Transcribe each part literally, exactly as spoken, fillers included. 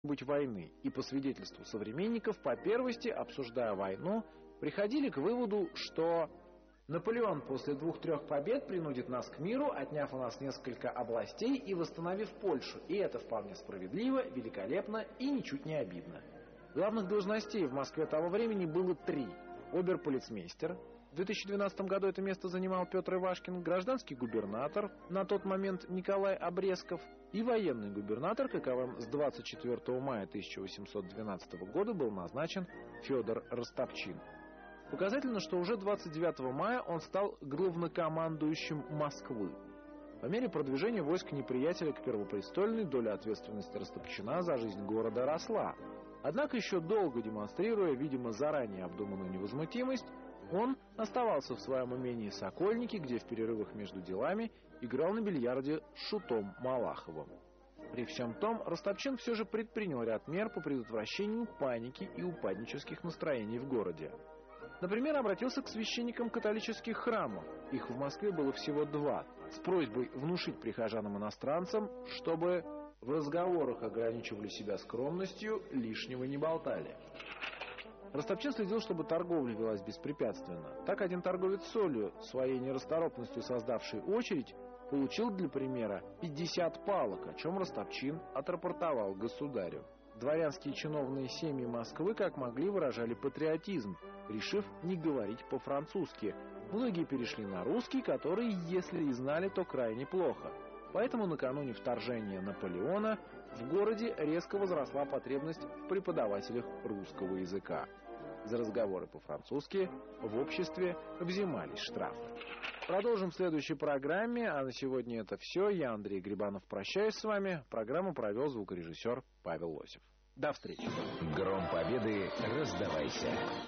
быть войны, и по свидетельству современников, по первости, обсуждая войну, приходили к выводу, что Наполеон после двух-трех побед принудит нас к миру, отняв у нас несколько областей и восстановив Польшу, и это вполне справедливо, великолепно и ничуть не обидно. Главных должностей в Москве того времени было три. Оберполицмейстер, в две тысячи двенадцатом году это место занимал Петр Ивашкин, гражданский губернатор, на тот момент Николай Обрезков, и военный губернатор, каковым с двадцать четвёртого мая тысяча восемьсот двенадцатого года был назначен Федор Растопчин. Показательно, что уже двадцать девятого мая он стал главнокомандующим Москвы. По мере продвижения войск неприятеля к Первопрестольной доля ответственности Растопчина за жизнь города росла. Однако еще долго демонстрируя, видимо, заранее обдуманную невозмутимость, он оставался в своем имении Сокольники, где в перерывах между делами играл на бильярде с шутом Малаховым. При всем том, Растопчин все же предпринял ряд мер по предотвращению паники и упаднических настроений в городе. Например, обратился к священникам католических храмов, их в Москве было всего два, с просьбой внушить прихожанам-иностранцам, чтобы в разговорах ограничивали себя скромностью, лишнего не болтали. Растопчин следил, чтобы торговля велась беспрепятственно. Так один торговец солью, своей нерасторопностью создавший очередь, получил для примера пятьдесят палок, о чем Растопчин отрапортовал государю. Дворянские чиновные семьи Москвы как могли выражали патриотизм, решив не говорить по-французски. Многие перешли на русский, который, если и знали, то крайне плохо. Поэтому накануне вторжения Наполеона в городе резко возросла потребность в преподавателях русского языка. За разговоры по-французски в обществе взимались штрафы. Продолжим в следующей программе, а на сегодня это все. Я, Андрей Грибанов, прощаюсь с вами. Программу провел звукорежиссер Павел Лосев. До встречи. Гром победы раздавайся.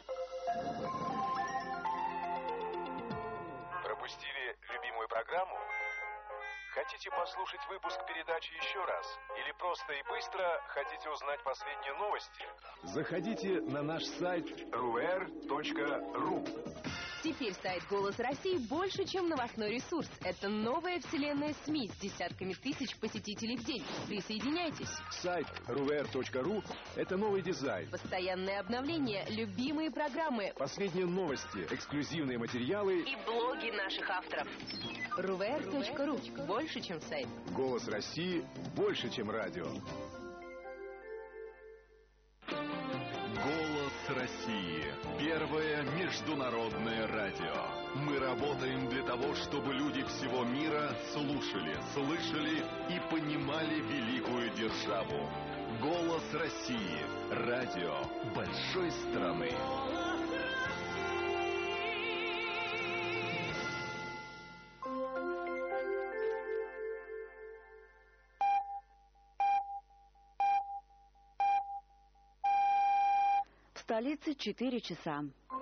Пропустили любимую программу? Хотите послушать выпуск передачи еще раз? Или просто и быстро хотите узнать последние новости? Заходите на наш сайт эр у эр точка ру. Теперь сайт «Голос России» больше, чем новостной ресурс. Это новая вселенная СМИ с десятками тысяч посетителей в день. Присоединяйтесь. Сайт эр у эр точка ру – это новый дизайн. Постоянные обновления, любимые программы, последние новости, эксклюзивные материалы и блоги наших авторов. эр у эр точка ру. Больше, чем сайт. «Голос России» больше, чем радио. «Голос России» — первое международное радио. Мы работаем для того, чтобы люди всего мира слушали, слышали и понимали великую державу. «Голос России» — радио большой страны. В столице четыре часа.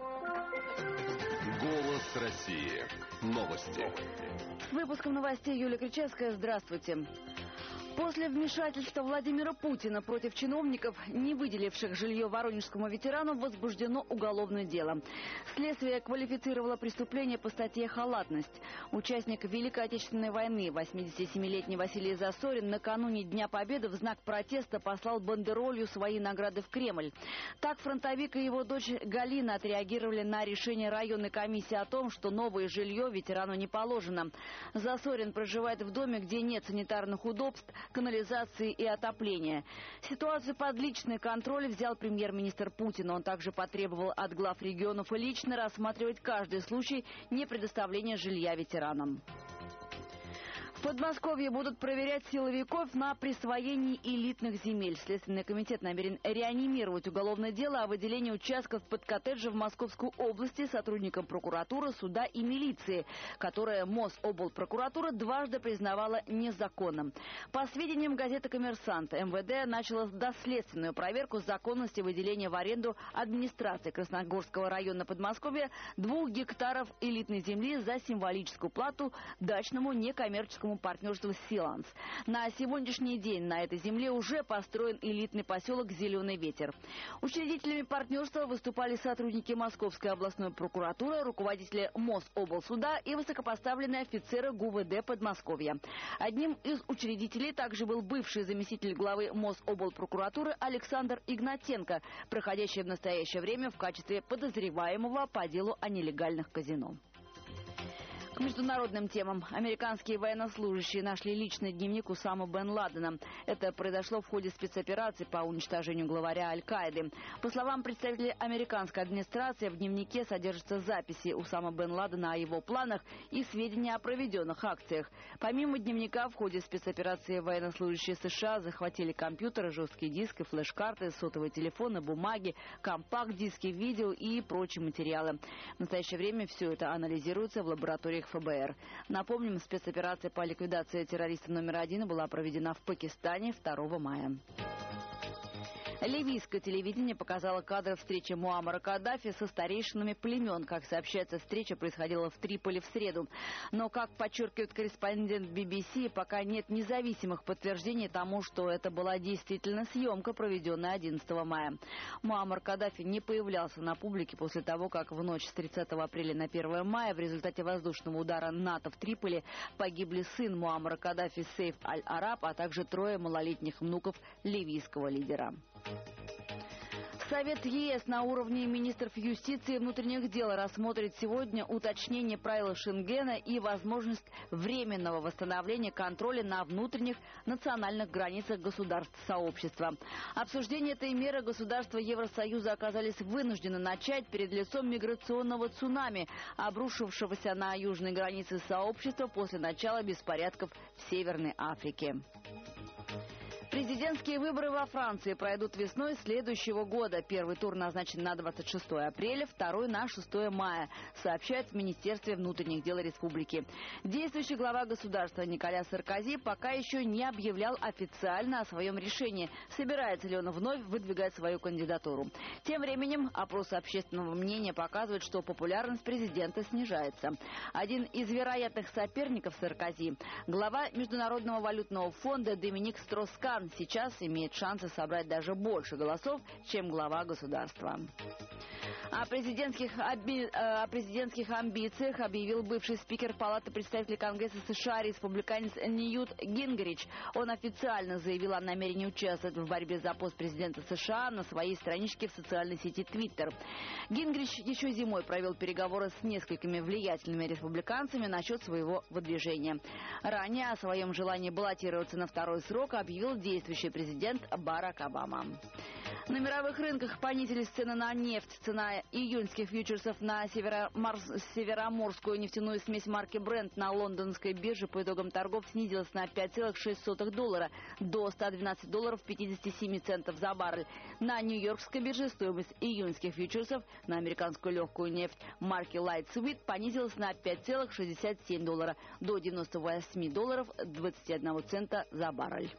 «Голос России». Новости. С выпуском новостей Юлия Кричевская. Здравствуйте. После вмешательства Владимира Путина против чиновников, не выделивших жилье воронежскому ветерану, возбуждено уголовное дело. Следствие квалифицировало преступление по статье «Халатность». Участник Великой Отечественной войны, восьмидесятисемилетний Василий Засорин, накануне Дня Победы в знак протеста послал бандеролью свои награды в Кремль. Так фронтовик и его дочь Галина отреагировали на решение районной комиссии о том, что новое жилье ветерану не положено. Засорин проживает в доме, где нет санитарных удобств, канализации и отопления. Ситуацию под личный контроль взял премьер-министр Путин. Он также потребовал от глав регионов лично рассматривать каждый случай непредоставления жилья ветеранам. В Подмосковье будут проверять силовиков на присвоении элитных земель. Следственный комитет намерен реанимировать уголовное дело о выделении участков под коттеджи в Московской области сотрудникам прокуратуры, суда и милиции, которое Мособлпрокуратура дважды признавала незаконным. По сведениям газеты «Коммерсант», эм вэ дэ начало доследственную проверку законности выделения в аренду администрации Красногорского района Подмосковья двух гектаров элитной земли за символическую плату дачному некоммерческому стратегическому партнерству «Силанс». На сегодняшний день на этой земле уже построен элитный поселок «Зеленый ветер». Учредителями партнерства выступали сотрудники Московской областной прокуратуры, руководители Мособлсуда и высокопоставленные офицеры ГУВД Подмосковья. Одним из учредителей также был бывший заместитель главы Мособлпрокуратуры Александр Игнатенко, проходящий в настоящее время в качестве подозреваемого по делу о нелегальных казино. К международным темам. Американские военнослужащие нашли личный дневник Усамы бен Ладена. Это произошло в ходе спецоперации по уничтожению главаря Аль-Каиды. По словам представителей американской администрации, в дневнике содержатся записи Усамы бен Ладена о его планах и сведения о проведенных акциях. Помимо дневника, в ходе спецоперации военнослужащие США захватили компьютеры, жесткие диски, флеш-карты, сотовые телефоны, бумаги, компакт-диски, видео и прочие материалы. В настоящее время все это анализируется в лабораториях эф бэ эр. Напомним, спецоперация по ликвидации террориста номер один была проведена в Пакистане второго мая. Ливийское телевидение показало кадры встречи Муаммара Каддафи со старейшинами племен. Как сообщается, встреча происходила в Триполи в среду. Но, как подчеркивает корреспондент би би си, пока нет независимых подтверждений тому, что это была действительно съемка, проведенная одиннадцатого мая. Муаммар Каддафи не появлялся на публике после того, как в ночь с тридцатого апреля на первое мая в результате воздушного удара НАТО в Триполи погибли сын Муаммара Каддафи Сейф Аль-Араб, а также трое малолетних внуков ливийского лидера. Совет е эс на уровне министров юстиции и внутренних дел рассмотрит сегодня уточнение правил Шенгена и возможность временного восстановления контроля на внутренних национальных границах государств сообщества. Обсуждение этой меры государства Евросоюза оказались вынуждены начать перед лицом миграционного цунами, обрушившегося на южной границе сообщества после начала беспорядков в Северной Африке. Президентские выборы во Франции пройдут весной следующего года. Первый тур назначен на двадцать шестое апреля, второй на шестое мая, сообщает в Министерстве внутренних дел республики. Действующий глава государства Николя Саркози пока еще не объявлял официально о своем решении, собирается ли он вновь выдвигать свою кандидатуру. Тем временем опросы общественного мнения показывают, что популярность президента снижается. Один из вероятных соперников Саркози, глава Международного валютного фонда Доминик Строс-Кан, сейчас имеет шансы собрать даже больше голосов, чем глава государства. О президентских, оби... о президентских амбициях объявил бывший спикер Палаты представителей Конгресса США республиканец Ньют Гингрич. Он официально заявил о намерении участвовать в борьбе за пост президента США на своей страничке в социальной сети Twitter. Гингрич еще зимой провел переговоры с несколькими влиятельными республиканцами насчет своего выдвижения. Ранее о своем желании баллотироваться на второй срок объявил действующий президент Барак Обама. На мировых рынках понизились цены на нефть. Цена июньских фьючерсов на североморскую нефтяную смесь марки Brent на лондонской бирже по итогам торгов снизилась на пять целых шесть сотых доллара до ста двенадцати долларов пятидесяти семи центов за баррель. На нью-йоркской бирже стоимость июньских фьючерсов на американскую легкую нефть марки Light Sweet понизилась на пять целых шестьдесят семь доллара до девяноста восьми долларов двадцати одного цента за баррель.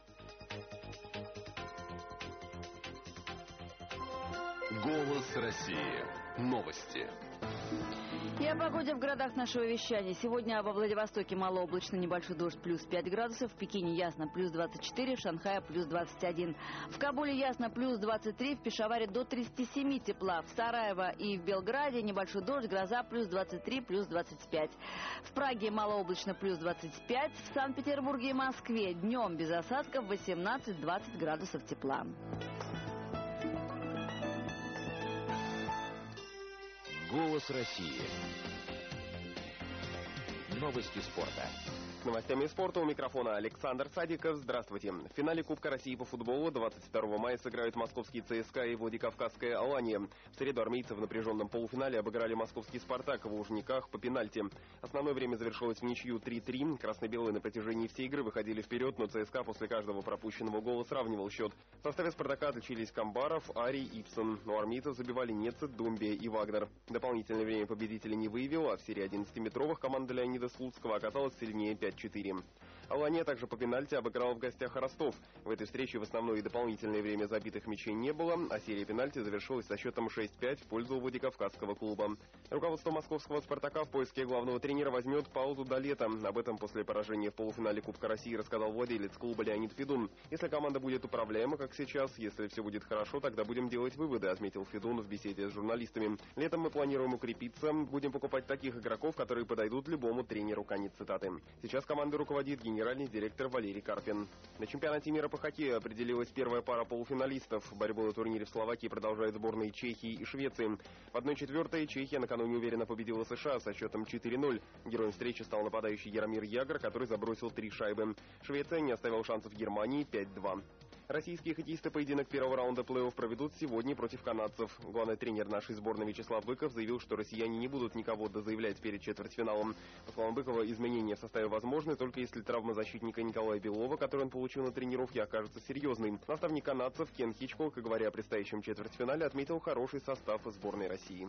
Голос России. Новости. И о погоде в городах нашего вещания. Сегодня во Владивостоке малооблачно, небольшой дождь, плюс пять градусов. В Пекине ясно, плюс двадцать четыре, в Шанхае плюс двадцать один. В Кабуле ясно, плюс двадцать три, в Пешаваре до тридцати семи тепла. В Сараево и в Белграде небольшой дождь, гроза, плюс двадцать три, плюс двадцать пять. В Праге малооблачно, плюс двадцать пять. В Санкт-Петербурге и Москве днем без осадков восемнадцать-двадцать градусов тепла. Голос России. Новости спорта. С новостями спорта у микрофона Александр Садиков. Здравствуйте. В финале Кубка России по футболу двадцать второго мая сыграют московский ЦСКА и Владикавказская Алания. В среду армейцы в напряженном полуфинале обыграли московский Спартак в Лужниках по пенальти. Основное время завершилось в ничью три-три. Красно-белые на протяжении всей игры выходили вперед, но ЦСКА после каждого пропущенного гола сравнивал счет. В составе Спартака отличились Камбаров, Арий, Ипсон. У армейцев забивали Нецет, Думбия и Вагнер. Дополнительное время победителя не выявил, а в серии одиннадцатиметровых команда Леонида Слуцкого оказалась сильнее пять-четыре. Алания также по пенальти обыграла в гостях Ростов. В этой встрече в основное и дополнительное время забитых мячей не было, а серия пенальти завершилась со счетом шесть пять в пользу Владикавказского клуба. Руководство московского «Спартака» в поиске главного тренера возьмет паузу до лета. Об этом после поражения в полуфинале Кубка России рассказал владелец клуба Леонид Федун. Если команда будет управляема, как сейчас, если все будет хорошо, тогда будем делать выводы, отметил Федун в беседе с журналистами. Летом мы планируем укрепиться, будем покупать таких игроков, которые подойдут любому тренеру. Конец цитаты. Сейчас командой руководит генеральный директор Валерий Карпин. На чемпионате мира по хоккею определилась первая пара полуфиналистов. Борьбу на турнире в Словакии продолжают сборные Чехии и Швеции. В одной четвертой Чехия накануне уверенно победила США со счетом четыре ноль. Героем встречи стал нападающий Яромир Ягр, который забросил три шайбы. Швеция не оставила шансов Германии пять два. Российские хоккеисты поединок первого раунда плей-офф проведут сегодня против канадцев. Главный тренер нашей сборной Вячеслав Быков заявил, что россияне не будут никого дозаявлять перед четвертьфиналом. По словам Быкова, изменения в составе возможны только если травма защитника Николая Белова, которую он получил на тренировке, окажется серьезной. Наставник канадцев Кен Хичкок, говоря о предстоящем четвертьфинале, отметил хороший состав сборной России.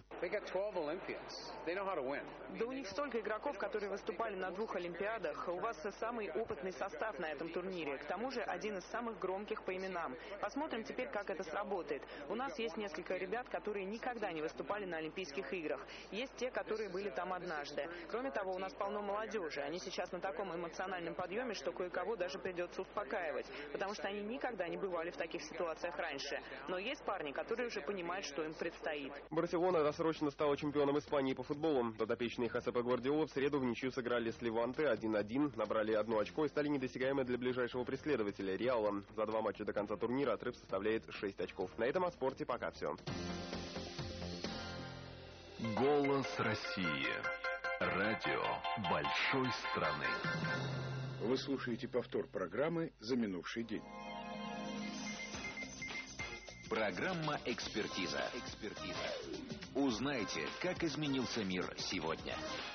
Да у них столько игроков, которые выступали на двух Олимпиадах. У вас самый опытный состав на этом турнире. К тому же один из самых громких по именам. Посмотрим теперь, как это сработает. У нас есть несколько ребят, которые никогда не выступали на Олимпийских играх. Есть те, которые были там однажды. Кроме того, у нас полно молодежи. Они сейчас на таком эмоциональном подъеме, что кое-кого даже придется успокаивать, потому что они никогда не бывали в таких ситуациях раньше. Но есть парни, которые уже понимают, что им предстоит. Барселона досрочно стала чемпионом Испании по футболу. Подопечные Хосепе Гвардиолы в среду в ничью сыграли с Леванте один один, набрали одно очко и стали недосягаемы для ближайшего преследователя Реала. За два матча до конца турнира отрыв составляет шесть очков. На этом о спорте пока все. Голос России. Радио большой страны. Вы слушаете повтор программы за минувший день. Программа «Экспертиза». Экспертиза. Узнайте, как изменился мир сегодня.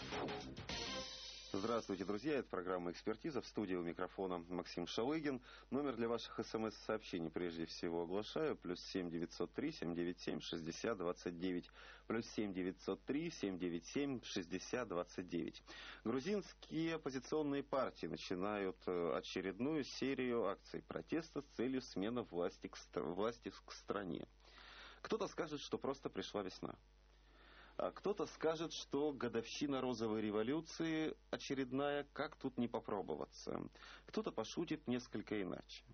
Здравствуйте, друзья. Это программа «Экспертиза». В студии у микрофона Максим Шалыгин. Номер для ваших смс-сообщений прежде всего оглашаю. Плюс семь девятьсот три семь девять семь шестьдесят двадцать девять. Плюс семь девятьсот три семь девять семь шестьдесят двадцать девять. Грузинские оппозиционные партии начинают очередную серию акций протеста с целью смены власти к, власти к стране. Кто-то скажет, что просто пришла весна. А кто-то скажет, что годовщина розовой революции очередная, как тут не попробоваться. Кто-то пошутит несколько иначе.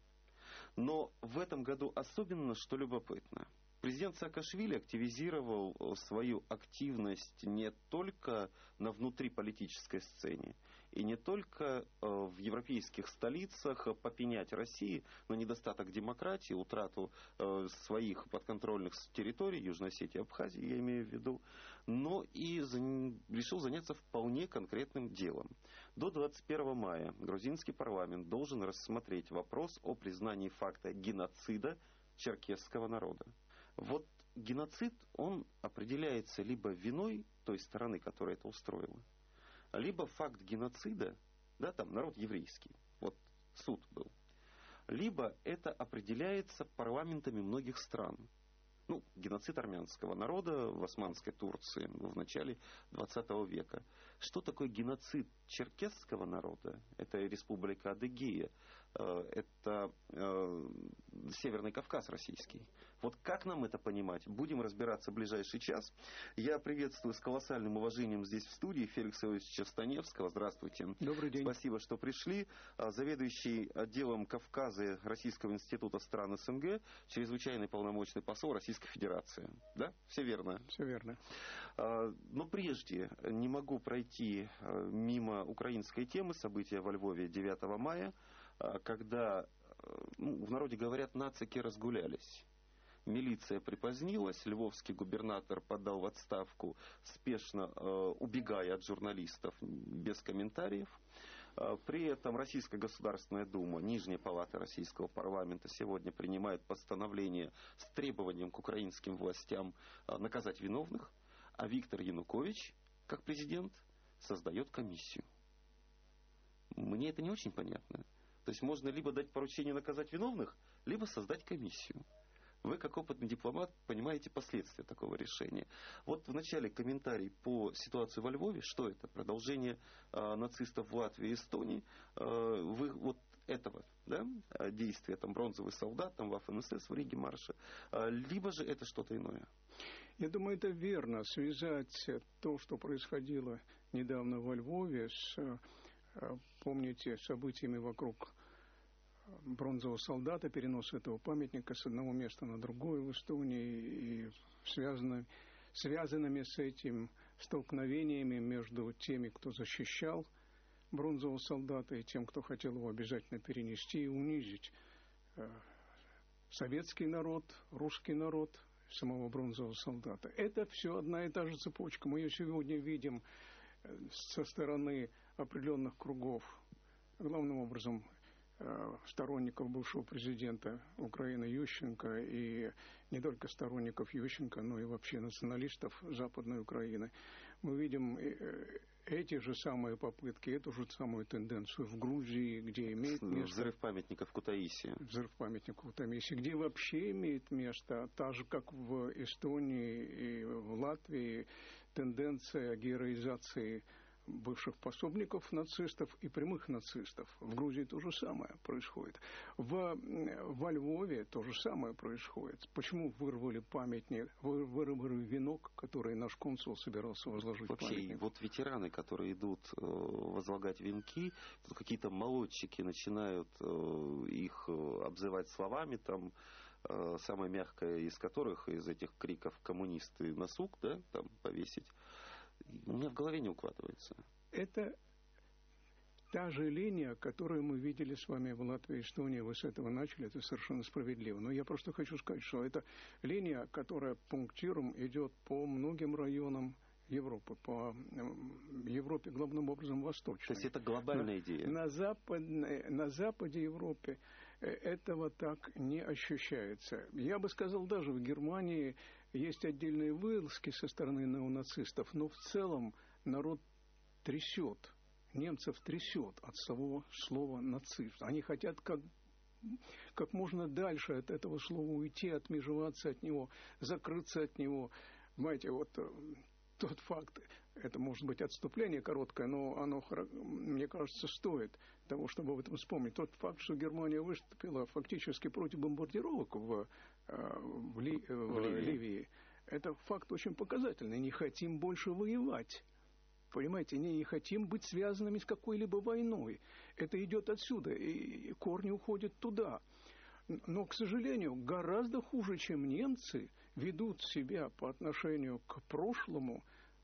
Но в этом году особенно, что любопытно, президент Саакашвили активизировал свою активность не только на внутриполитической сцене, и не только в европейских столицах попенять России на недостаток демократии, утрату своих подконтрольных территорий, Южной Осетии, Абхазии, я имею в виду, но и решил заняться вполне конкретным делом. До двадцать первого мая грузинский парламент должен рассмотреть вопрос о признании факта геноцида черкесского народа. Вот геноцид, он определяется либо виной той стороны, которая это устроила, либо факт геноцида, да, там народ еврейский, вот суд был, либо это определяется парламентами многих стран. Ну, геноцид армянского народа в Османской Турции в начале двадцатого века. Что такое геноцид черкесского народа? Это Республика Адыгея, это Северный Кавказ российский. Вот как нам это понимать? Будем разбираться в ближайший час. Я приветствую с колоссальным уважением здесь в студии Феликса Иосифовича Станевского. Здравствуйте. Добрый день. Спасибо, что пришли. Заведующий отделом Кавказа Российского института стран СНГ, чрезвычайный полномочный посол Российской Федерации. Да? Все верно? Все верно. Но прежде не могу пройти мимо украинской темы события во Львове девятого мая, когда, ну, в народе говорят, нацики разгулялись. Милиция припозднилась, львовский губернатор подал в отставку, спешно э, убегая от журналистов без комментариев. Э, при этом Российская Государственная Дума, Нижняя Палата Российского парламента сегодня принимает постановление с требованием к украинским властям э, наказать виновных, а Виктор Янукович, как президент, создает комиссию. Мне это не очень понятно. То есть можно либо дать поручение наказать виновных, либо создать комиссию. Вы, как опытный дипломат, понимаете последствия такого решения. Вот в начале комментарий по ситуации во Львове. Что это? Продолжение э, нацистов в Латвии и Эстонии. Э, вы вот этого, да, действия, там, бронзовый солдат, там, Waffen-эс эс в Риге марша, э, либо же это что-то иное? Я думаю, это верно, связать то, что происходило недавно во Львове, с, помните, событиями вокруг бронзового солдата, перенос этого памятника с одного места на другое в Эстонии и связано, связанными с этим столкновениями между теми, кто защищал бронзового солдата, и тем, кто хотел его обязательно перенести и унизить советский народ, русский народ, самого бронзового солдата. Это все одна и та же цепочка. Мы ее сегодня видим со стороны определенных кругов, главным образом сторонников бывшего президента Украины Ющенко, и не только сторонников Ющенко, но и вообще националистов Западной Украины. Мы видим эти же самые попытки, эту же самую тенденцию в Грузии, где имеет место... Взрыв памятника в Кутаиси. Взрыв памятника в Кутаиси, где вообще имеет место, так же, как в Эстонии и в Латвии, тенденция героизации бывших пособников нацистов и прямых нацистов. В Грузии то же самое происходит. В, во Львове то же самое происходит. Почему вырвали памятник, вырвали венок, который наш консул собирался возложить вообще, памятник? Вот ветераны, которые идут э, возлагать венки, тут какие-то молодчики начинают э, их обзывать словами, там, э, самое мягкое из которых, из этих криков коммунисты на сук, да, там, повесить. У меня в голове не укладывается. Это та же линия, которую мы видели с вами в Латвии и Эстонии. Вы с этого начали, это совершенно справедливо. Но я просто хочу сказать, что это линия, которая пунктиром идет по многим районам Европы, по Европе, главным образом, восточной. То есть это глобальная идея? На, запад, на западе Европы этого так не ощущается. Я бы сказал, даже в Германии есть отдельные вылазки со стороны неонацистов, но в целом народ трясет, немцев трясет от самого слова нацист. Они хотят как, как можно дальше от этого слова уйти, отмежеваться от него, закрыться от него. Понимаете, вот тот факт, это может быть отступление короткое, но оно, мне кажется, стоит того, чтобы об этом вспомнить. Тот факт, что Германия выступила фактически против бомбардировок в, в, Ли, в Ливии, это факт очень показательный. Не хотим больше воевать. Понимаете, не, не хотим быть связанными с какой-либо войной. Это идет отсюда, и корни уходят туда. Но, к сожалению, гораздо хуже, чем немцы, ведут себя по отношению к прошлому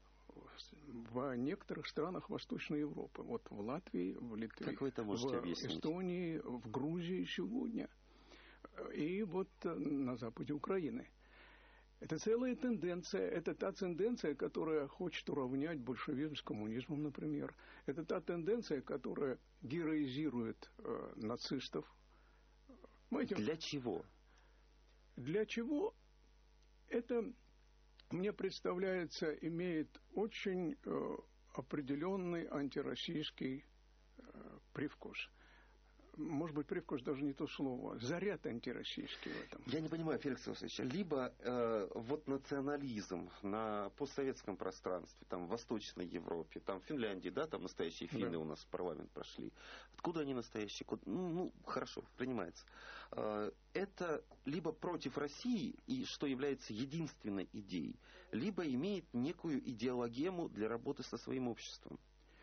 в некоторых странах Восточной Европы. Вот в Латвии, в Литве, как вы это можете в объяснить? Эстонии, в Грузии сегодня. И вот на западе Украины. Это целая тенденция. Это та тенденция, которая хочет уравнять большевизм с коммунизмом, например. Это та тенденция, которая героизирует э, нацистов. Понимаете? Для чего? Для чего? Это, мне представляется, имеет очень э, определенный антироссийский э, привкус. Может быть, привкус даже не то слово. Заряд антироссийский в этом. Я не понимаю, Феликс Иосифович, либо э, вот национализм на постсоветском пространстве, там, в Восточной Европе, там, в Финляндии, да, там настоящие финны да. у нас в парламент прошли. Откуда они настоящие? Ну, ну хорошо, принимается. Э, это либо против России, и что является единственной идеей, либо имеет некую идеологему для работы со своим обществом.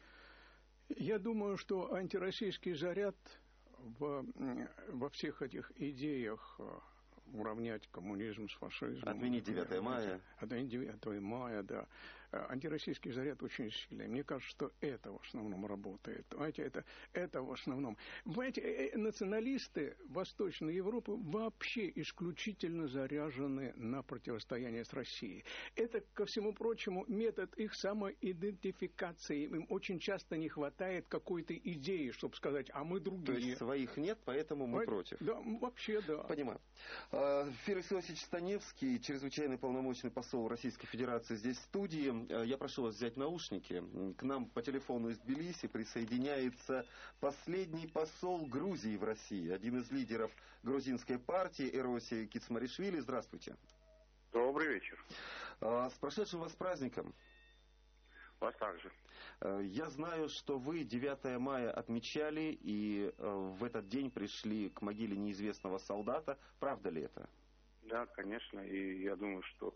Я думаю, что антироссийский заряд в, во всех этих идеях уравнять коммунизм с фашизмом. Отменить девятое мая. Отменить девятое мая, да. Антироссийский заряд очень сильный. Мне кажется, что это в основном работает. Понимаете, это, это в основном. Понимаете, националисты Восточной Европы вообще исключительно заряжены на противостояние с Россией. Это, ко всему прочему, метод их самоидентификации. Им очень часто не хватает какой-то идеи, чтобы сказать, а мы другие. То есть своих нет, поэтому мы Понимаете? против. Да, вообще, да. Понимаю. Феликс Иосифович Станевский, чрезвычайный полномочный посол Российской Федерации, здесь в студии. я прошу вас взять наушники. К нам по телефону из Тбилиси присоединяется последний посол Грузии в России, один из лидеров грузинской партии Эроси Кицмаришвили. Здравствуйте. Добрый вечер. С прошедшим вас праздником. Вас также. Я знаю, что вы девятое мая отмечали и в этот день пришли к могиле неизвестного солдата. Правда ли это? Да, конечно. И я думаю, что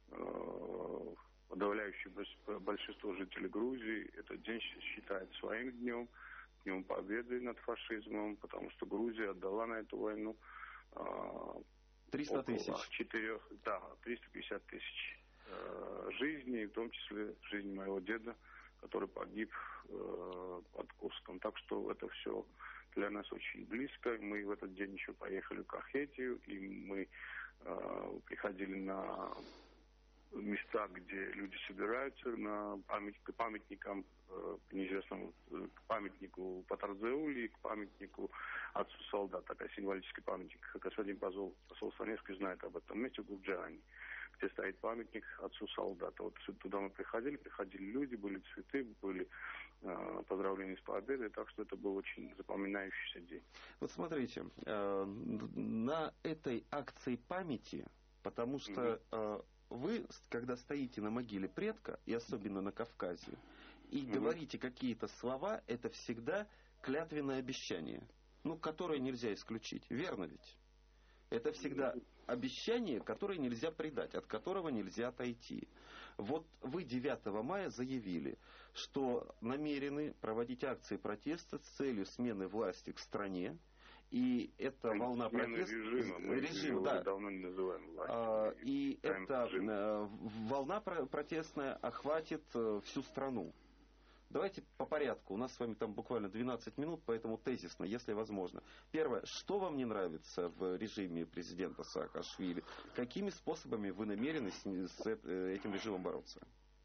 э, подавляющее большинство жителей Грузии этот день считает своим днем, днем победы над фашизмом, потому что Грузия отдала на эту войну э, триста тысяч. четырех, да, триста пятьдесят тысяч э, жизней, в том числе жизнь моего деда, который погиб э, под Курском. Так что это все для нас очень близко. Мы в этот день еще поехали в Кахетию, и мы э, приходили на места, где люди собираются, на память, к памятникам э, к неизвестному, к памятнику Патардзеули, к памятнику отцу солдат, такой символический памятник. Господин посол, посол Саневский знает об этом месте в Гурджиане, где стоит памятник отцу солдата. Вот туда мы приходили, приходили люди, были цветы, были э, поздравления с победой, так что это был очень запоминающийся день. Вот смотрите, э, на этой акции памяти, потому что э, вы, когда стоите на могиле предка, и особенно на Кавказе, и mm-hmm. говорите какие-то слова, это всегда клятвенное обещание, ну, которое нельзя исключить. Верно ведь? Это всегда обещание, которое нельзя предать, от которого нельзя отойти. Вот вы девятого мая заявили, что намерены проводить акции протеста с целью смены власти в стране. И это Смены волна протеста... Режима, мы режим, да. давно не называем властью. А, и эта режим. волна протестная охватит всю страну. Давайте по порядку. У нас с вами там буквально двенадцать минут, поэтому тезисно, если возможно. Первое. Что вам не нравится в режиме президента Саакашвили? Какими способами вы намерены с этим режимом бороться?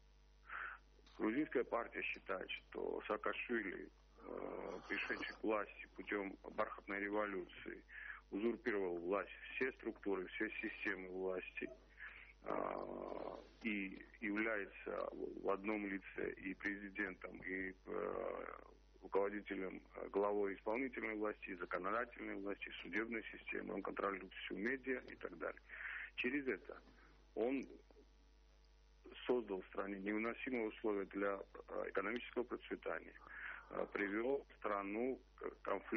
Грузинская партия считает, что Саакашвили, пришедший к власти путем бархатной революции, узурпировал власть, все структуры, все системы власти, и является в одном лице и президентом, и руководителем, главой исполнительной власти, и законодательной власти, и судебной системы. Он контролирует всю медиа и так далее. Через это он создал в стране невыносимые условия для экономического процветания, привел страну к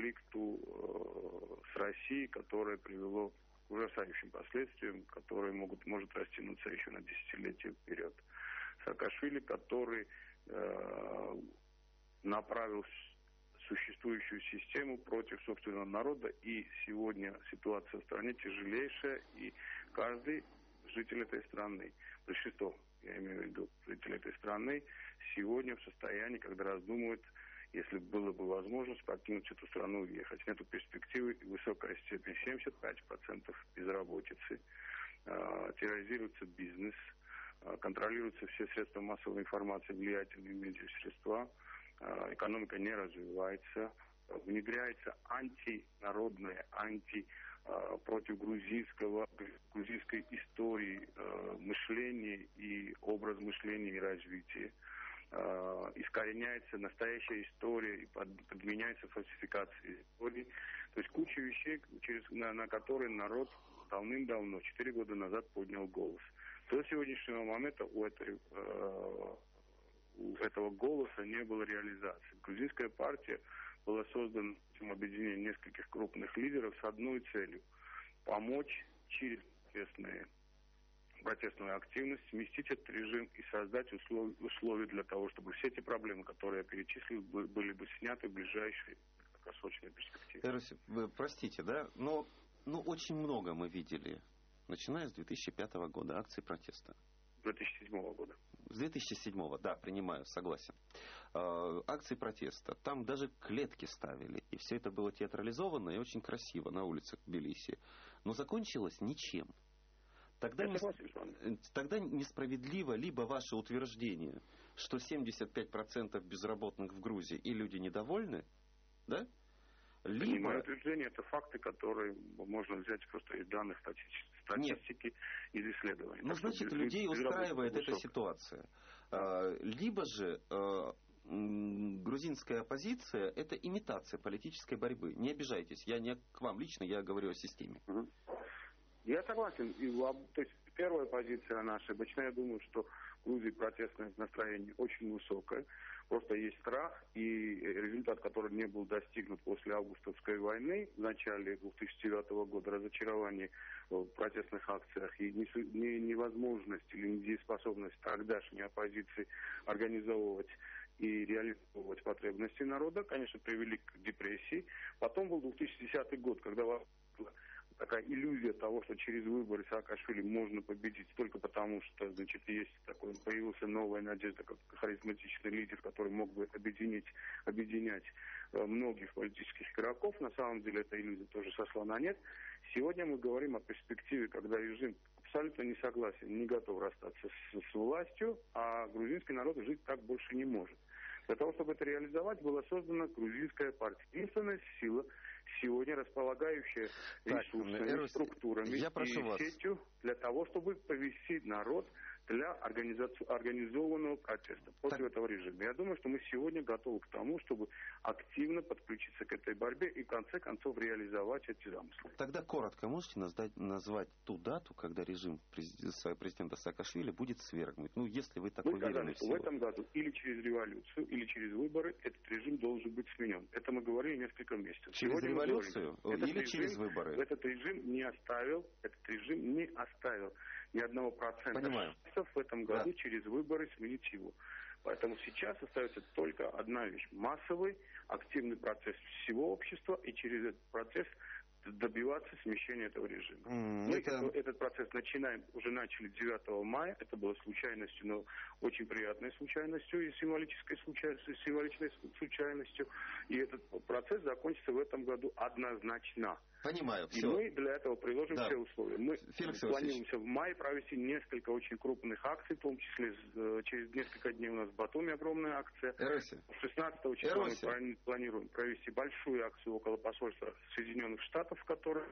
конфликту с Россией, которое привело к ужасающим последствиям, которые могут, может растянуться еще на десятилетия вперед. Саакашвили, который э, направил существующую систему против собственного народа, и сегодня ситуация в стране тяжелейшая, и каждый житель этой страны, большинство, я имею в виду жителей этой страны, сегодня в состоянии, когда раздумывают, если было бы возможность покинуть эту страну и уехать. Нету перспективы, высокая степень, семьдесят пять процентов безработицы, э, терроризируется бизнес, э, контролируются все средства массовой информации, влиятельные медиасредства, э, экономика не развивается, э, внедряется антинародное, анти э, против грузинского, грузинской истории, э, мышления и образ мышления и развития. Uh, искореняется настоящая история и под, подменяется фальсификация истории. То есть куча вещей, через, на, на которые народ давным-давно, четыре года назад поднял голос. До сегодняшнего момента у, этой, uh, у этого голоса не было реализации. Грузинская партия была создана объединением нескольких крупных лидеров с одной целью – помочь через протестные протестную активность, сместить этот режим и создать условия, условия для того, чтобы все эти проблемы, которые я перечислил, были бы сняты в ближайшей краткосрочной перспективе. Эроси, вы простите, да? Но ну, очень много мы видели, начиная с две тысячи пятого года, акций протеста. две тысячи седьмого года. С две тысячи седьмого, да, принимаю, согласен. Э, акции протеста, там даже клетки ставили, и все это было театрализовано и очень красиво на улицах Тбилиси. Но закончилось ничем. Тогда, не, тогда несправедливо либо ваше утверждение, что семьдесят пять процентов безработных в Грузии и люди недовольны, да? Либо... Мое утверждение — это факты, которые можно взять просто из данных статистики, из исследований. Ну, значит, людей устраивает эта ситуация. Либо же грузинская оппозиция – это имитация политической борьбы. Не обижайтесь, я не к вам лично, я говорю о системе. Я согласен. И, то есть первая позиция наша, обычно я думаю, что в Грузии протестное настроение очень высокое. Просто есть страх, и результат, который не был достигнут после августовской войны в начале две тысячи девятого года, разочарование в протестных акциях и невозможность или недееспособность тогдашней оппозиции организовывать и реализовывать потребности народа, конечно, привели к депрессии. Потом был две тысячи десятый год, когда такая иллюзия того, что через выборы Саакашвили можно победить только потому, что, значит, есть такой, появился новая надежда, как харизматичный лидер, который мог бы объединить, объединять многих политических игроков. На самом деле эта иллюзия тоже сошла на нет. Сегодня мы говорим о перспективе, когда режим абсолютно не согласен, не готов расстаться с, с властью, а грузинский народ жить так больше не может. Для того, чтобы это реализовать, была создана грузинская партия. Единственная сила, сегодня располагающая так, ресурсами, Эрос, структурами я прошу и вас. сетью для того, чтобы повести народ для организованного протеста против так. этого режима. Я думаю, что мы сегодня готовы к тому, чтобы активно подключиться к этой борьбе и в конце концов реализовать эти замыслы. Тогда коротко можете назвать, назвать ту дату, когда режим президента Саакашвили будет свергнут? Ну, если вы так мы уверены сказали, в что в этом году или через революцию, или через выборы этот режим должен быть сменен. Это мы говорили несколько месяцев. Через сегодня революцию говорим, или режим, через выборы? Этот режим не оставил, этот режим не оставил ни одного процента шансов в этом году да. через выборы сменить его. Поэтому сейчас остается только одна вещь. Массовый, активный процесс всего общества, и через этот процесс добиваться смещения этого режима. Mm, Мы это... этот процесс начинаем, уже начали девятого мая. Это было случайностью, но очень приятной случайностью и символической случайностью, символичной случайностью. И этот процесс закончится в этом году однозначно. Понимаю. И все. мы для этого приложим да. все условия. Мы Феликс планируемся в мае провести несколько очень крупных акций, в том числе через несколько дней у нас в Батуми огромная акция. Эроси. шестнадцатого числа Эроси. мы планируем провести большую акцию около посольства Соединенных Штатов, которая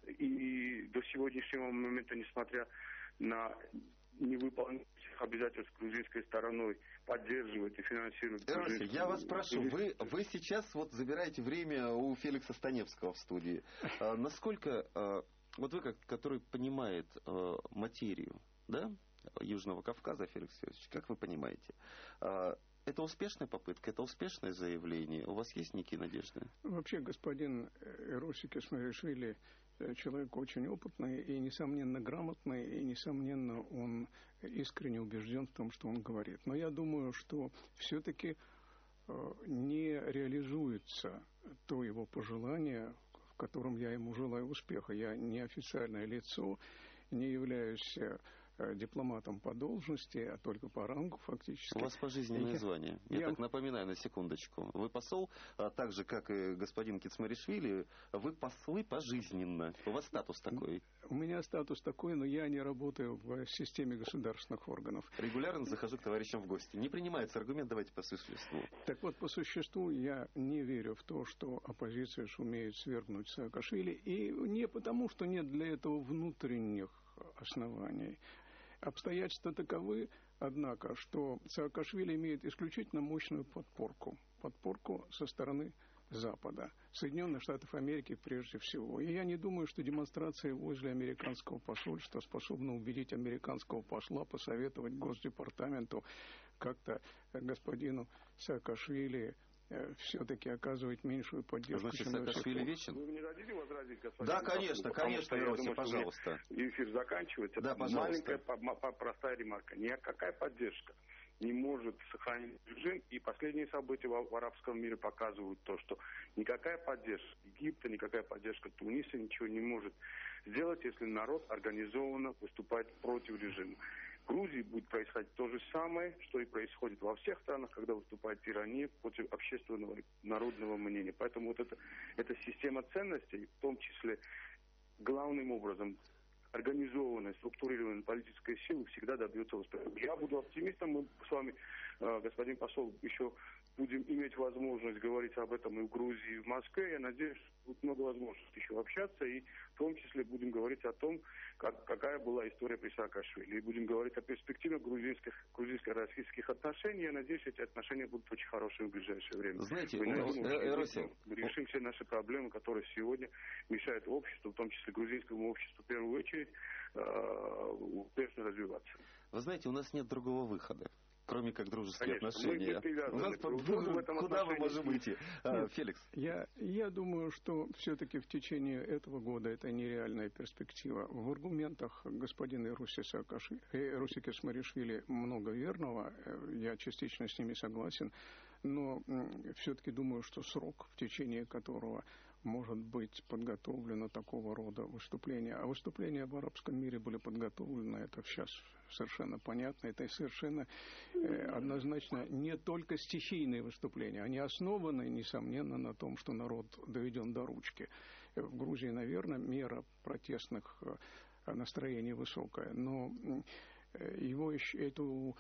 и до сегодняшнего момента, несмотря на невыполнение обязательств грузинской стороной, поддерживает и финансирует. Эроси, я вас прошу, вы, вы сейчас вот забираете время у Феликса Станевского в студии. А, насколько, а, вот вы, как, который понимает а, материю, да, Южного Кавказа, Феликс Юрьевич, как вы понимаете, а, это успешная попытка, это успешное заявление? У вас есть некие надежды? Вообще, господин Эросик Исмаилишвили человек очень опытный и, несомненно, грамотный, и, несомненно, он искренне убежден в том, что он говорит. Но я думаю, что все-таки не реализуется то его пожелание, в котором я ему желаю успеха. Я не официальное лицо, не являюсь дипломатом по должности, а только по рангу фактически. У вас пожизненное я, звание. Я, я так напоминаю на секундочку. Вы посол, а так же, как и господин Кицмаришвили, вы послы пожизненно. У вас статус такой. У меня статус такой, но я не работаю в системе государственных органов. Регулярно захожу к товарищам в гости. Не принимается аргумент, давайте по существу. Так вот, по существу я не верю в то, что оппозиция сумеет свергнуть Саакашвили. И не потому, что нет для этого внутренних оснований. Обстоятельства таковы, однако, что Саакашвили имеет исключительно мощную подпорку. Подпорку со стороны Запада. Соединенных Штатов Америки прежде всего. И я не думаю, что демонстрация возле американского посольства способна убедить американского посла посоветовать Госдепартаменту как-то господину Саакашвили все-таки оказывать меньшую поддержку. Значит, Саакашвили вечен? Вы не дадите возразить, господин? Да, конечно, Потому конечно, Иосиф, пожалуйста. Эфир заканчивается. Да, пожалуйста. Маленькая простая ремарка. Никакая поддержка не может сохранить режим, и последние события в, в арабском мире показывают то, что никакая поддержка Египта, никакая поддержка Туниса ничего не может сделать, если народ организованно выступает против режима. В Грузии будет происходить то же самое, что и происходит во всех странах, когда выступает тирания против общественного народного мнения. Поэтому вот это, эта система ценностей, в том числе главным образом организованная, структурированная политическая силу всегда добьется успеха. Я буду оптимистом, мы с вами, господин посол, еще будем иметь возможность говорить об этом и в Грузии, и в Москве. Я надеюсь, что будет много возможностей еще общаться, и в том числе будем говорить о том, как, какая была история при Саакашвили. И будем говорить о перспективах грузинских, грузинско-российских отношений. Я надеюсь, эти отношения будут очень хорошими в ближайшее время. Знаете, мы, найдем, э, мы решим все наши проблемы, которые сегодня мешают обществу, в том числе грузинскому обществу в первую очередь, э, успешно развиваться. Вы знаете, у нас нет другого выхода, кроме как дружеские Конечно, отношения. У нас по, куда мы можем выйти? А, Феликс? Я, я думаю, что все-таки в течение этого года это нереальная перспектива. В аргументах господина Ируси Смаришвили много верного. Я частично с ними согласен. Но все-таки думаю, что срок, в течение которого может быть подготовлено такого рода выступления. А выступления в арабском мире были подготовлены, это сейчас совершенно понятно, это совершенно э, однозначно не только стихийные выступления, они основаны, несомненно, на том, что народ доведен до ручки. В Грузии, наверное, мера протестных э, настроений высокая, но э, его еще, эту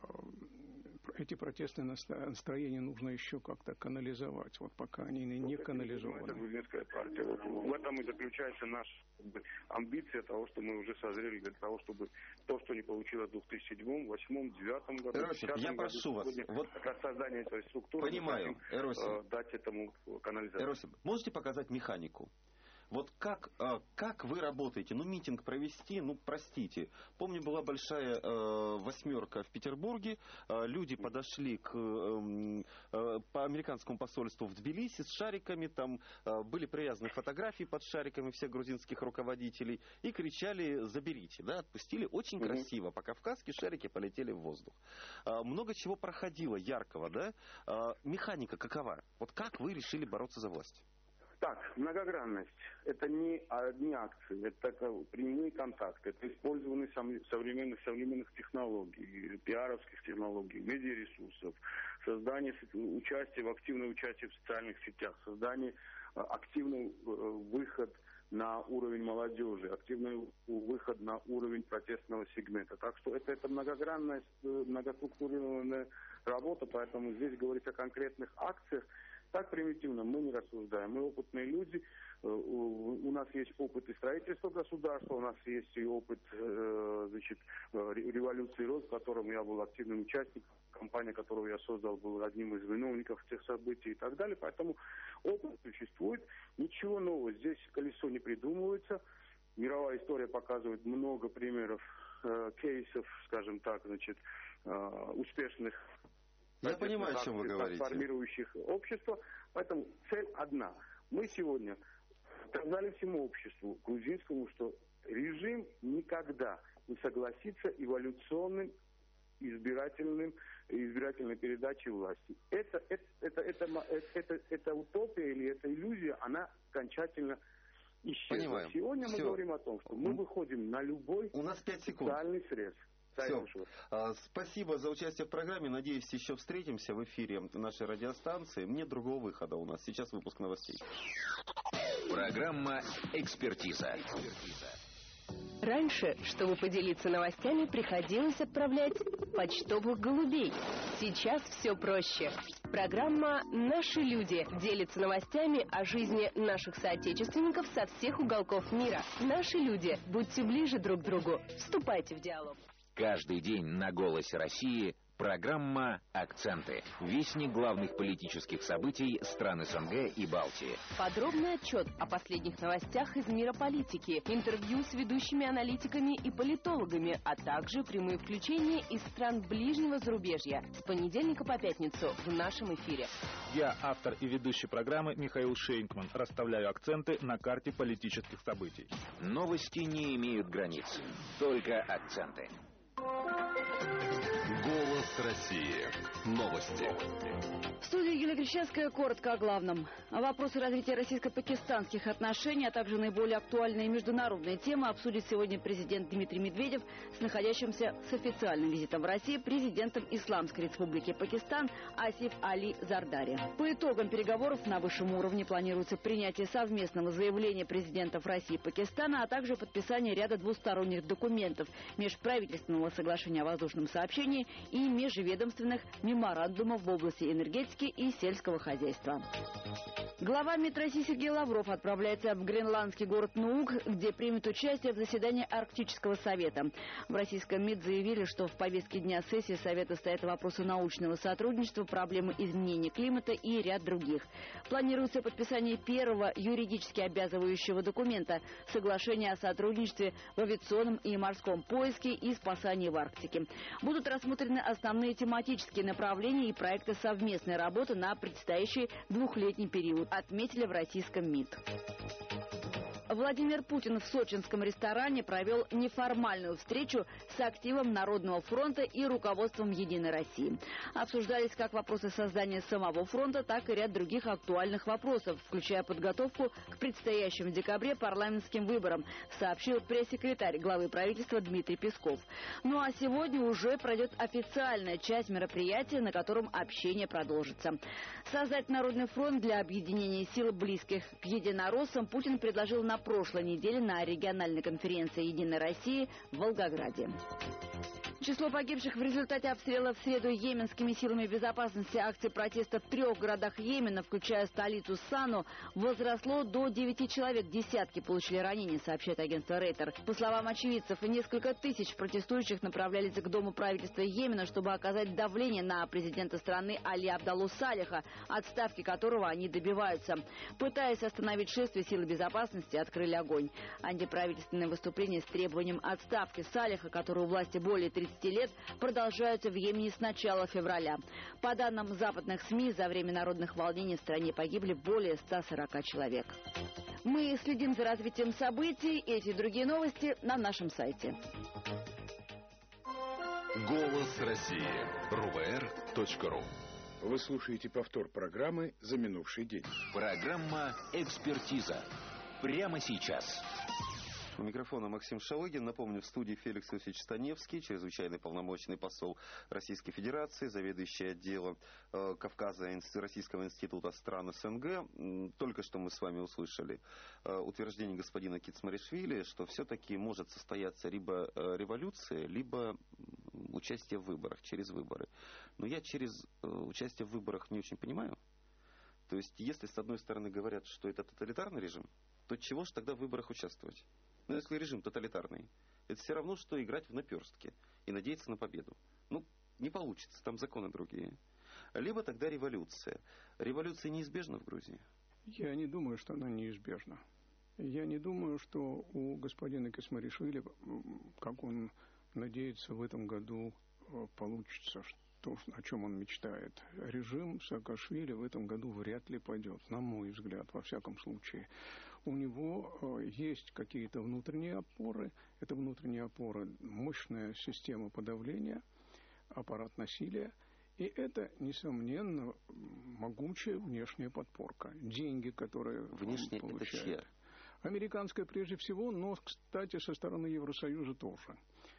эти протестные настроения нужно еще как-то канализовать. Вот пока они не канализованы. Это грузинская партия. Вот в этом и заключается наша амбиция того, что мы уже созрели для того, чтобы то, что не получилось в две тысячи седьмом, две тысячи восьмом, две тысячи девятом году, Эросик, я прошу вас. Вот как раз создание этой структуры, понимаю, мы хотим э, дать этому канализацию. Эросик, можете показать механику? Вот как, как вы работаете? Ну, митинг провести, ну, простите. Помню, была большая э, восьмерка в Петербурге. Э, люди подошли к, э, э, по американскому посольству в Тбилиси с шариками. Там э, были привязаны фотографии под шариками всех грузинских руководителей. И кричали «заберите». Да, отпустили очень mm-hmm. красиво. По-кавказски шарики полетели в воздух. Э, много чего проходило яркого. Да? Э, механика какова? Вот как вы решили бороться за власть? Так, многогранность. Это не одни акции, это прямые контакты, это использование современных, современных технологий, пиаровских технологий, медиаресурсов, создание участия, в активное участие в социальных сетях, создание активный выход на уровень молодежи, активный выход на уровень протестного сегмента. Так что это, это многогранная, многоструктурированная работа, поэтому здесь говорить о конкретных акциях так примитивно мы не рассуждаем. Мы опытные люди, у нас есть опыт и строительства государства, у нас есть и опыт значит, революции РОС, в котором я был активным участником, компания, которую я создал, был одним из виновников тех событий и так далее. Поэтому опыт существует, ничего нового здесь колесо не придумывается. Мировая история показывает много примеров, кейсов, скажем так, значит, успешных. Я понимаю, о чем вы говорите. Формирующих общество. Поэтому цель одна. Мы сегодня сказали всему обществу грузинскому, что режим никогда не согласится эволюционным избирательным, избирательной передачей власти. Это, это, это, это, это, это утопия или это иллюзия, она окончательно исчезла. Понимаем. Сегодня Все. мы говорим о том, что мы выходим на любой У нас пять секунд. социальный срез. Все. А, спасибо за участие в программе. Надеюсь, еще встретимся в эфире нашей радиостанции. Нет другого выхода у нас. Сейчас выпуск новостей. Программа «Экспертиза». Раньше, чтобы поделиться новостями, приходилось отправлять почтовых голубей. Сейчас все проще. Программа «Наши люди» делится новостями о жизни наших соотечественников со всех уголков мира. Наши люди, будьте ближе друг к другу. Вступайте в диалог. Каждый день на «Голосе России» программа «Акценты». Вестник главных политических событий стран СНГ и Балтии. Подробный отчет о последних новостях из мира политики, интервью с ведущими аналитиками и политологами, а также прямые включения из стран ближнего зарубежья. С понедельника по пятницу в нашем эфире. Я, автор и ведущий программы Михаил Шейнкман, расставляю акценты на карте политических событий. Новости не имеют границ, только акценты. Голос России. Новости. В студии Юлия Кричевская. Коротко о главном. Вопросы развития российско-пакистанских отношений, а также наиболее актуальные международные темы обсудит сегодня президент Дмитрий Медведев с находящимся с официальным визитом в России президентом Исламской Республики Пакистан Асиф Али Зардари. По итогам переговоров на высшем уровне планируется принятие совместного заявления президентов России и Пакистана, а также подписание ряда двусторонних документов, межправительственного соглашения о воздушном сообщении и межведомственных меморандумов в области энергетики и сельского хозяйства. Глава МИД России Сергей Лавров отправляется в гренландский город Нуук, где примет участие в заседании Арктического совета. В российском МИД заявили, что в повестке дня сессии Совета стоят вопросы научного сотрудничества, проблемы изменения климата и ряд других. Планируется подписание первого юридически обязывающего документа – соглашения о сотрудничестве в авиационном и морском поиске и спасании в Арктике. Будут рассмотрены основные тематические направления и проекты совместной работы на предстоящий двухлетний период, отметили в российском МИД. Владимир Путин в сочинском ресторане провел неформальную встречу с активом Народного фронта и руководством «Единой России». Обсуждались как вопросы создания самого фронта, так и ряд других актуальных вопросов, включая подготовку к предстоящим в декабре парламентским выборам, сообщил пресс-секретарь главы правительства Дмитрий Песков. Ну а сегодня уже пройдет официальная часть мероприятия, на котором общение продолжится. Создать Народный фронт для объединения сил, близких к единороссам, Путин предложил на прошлой неделе на региональной конференции «Единой России» в Волгограде. Число погибших в результате обстрела в среду йеменскими силами безопасности акций протеста в трех городах Йемена, включая столицу Сану, возросло до девяти человек. Десятки получили ранения, сообщает агентство Рейтер. По словам очевидцев, несколько тысяч протестующих направлялись к Дому правительства Йемена, чтобы оказать давление на президента страны Али Абдаллу Салиха, отставки которого они добиваются. Пытаясь остановить шествие, силы безопасности открыли огонь. Антиправительственные выступления с требованием отставки Салиха, который у власти более тридцати лет, продолжаются в Йемене с начала февраля. По данным западных СМИ, за время народных волнений в стране погибли более ста сорока человек. Мы следим за развитием событий. Эти и другие новости на нашем сайте. Голос России. эр вэ эр точка ру. Вы слушаете повтор программы за минувший день. Программа «Экспертиза». Прямо сейчас. У микрофона Максим Шалыгин. Напомню, в студии Феликс Иосифович Станевский, чрезвычайный полномочный посол Российской Федерации, заведующий отделом э, Кавказа Российского института стран СНГ. Только что мы с вами услышали э, утверждение господина Кицмаришвили, что все-таки может состояться либо э, революция, либо участие в выборах, через выборы. Но я через э, участие в выборах не очень понимаю. То есть, если с одной стороны говорят, что это тоталитарный режим, то чего же тогда в выборах участвовать? Но если режим тоталитарный, это все равно, что играть в наперстки и надеяться на победу. Ну, не получится, там законы другие. Либо тогда революция. Революция неизбежна в Грузии? Я не думаю, что она неизбежна. Я не думаю, что у господина Кицмаришвили, как он надеется, в этом году получится то, о чем он мечтает. Режим Саакашвили в этом году вряд ли пойдет, на мой взгляд, во всяком случае. У него есть какие-то внутренние опоры. Это внутренние опоры – мощная система подавления, аппарат насилия. И это, несомненно, могучая внешняя подпорка. Деньги, которые внешне он получает. Это чья? Американская прежде всего, но, кстати, со стороны Евросоюза тоже.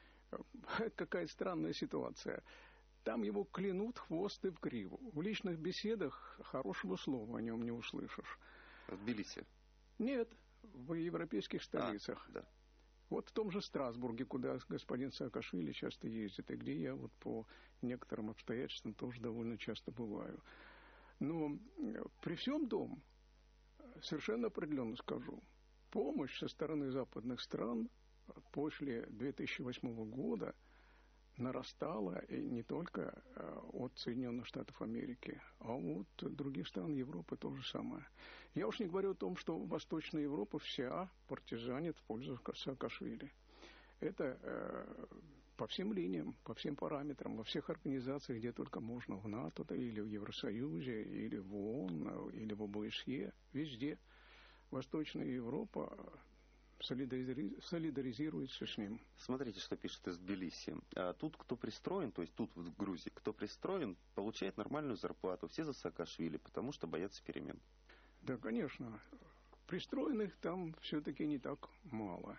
Какая странная ситуация. Там его клянут в хвост и в гриву. В личных беседах хорошего слова о нем не услышишь. В Тбилиси? Нет, в европейских столицах. А, да. Вот в том же Страсбурге, куда господин Саакашвили часто ездит, и где я вот по некоторым обстоятельствам тоже довольно часто бываю. Но при всем том, совершенно определенно скажу, помощь со стороны западных стран после две тысячи восьмого года нарастала, и не только от Соединенных Штатов Америки, а от других стран Европы то же самое. Я уж не говорю о том, что Восточная Европа вся партизанит в пользу Саакашвили. Это э, по всем линиям, по всем параметрам, во всех организациях, где только можно, в НАТО, или в Евросоюзе, или в ООН, или в ОБСЕ, везде. Восточная Европа солидаризируется с ним. Смотрите, что пишет из Тбилиси. А тут, кто пристроен, то есть тут в Грузии, кто пристроен, получает нормальную зарплату. Все за Саакашвили, потому что боятся перемен. Да, конечно. Пристроенных там все-таки не так мало.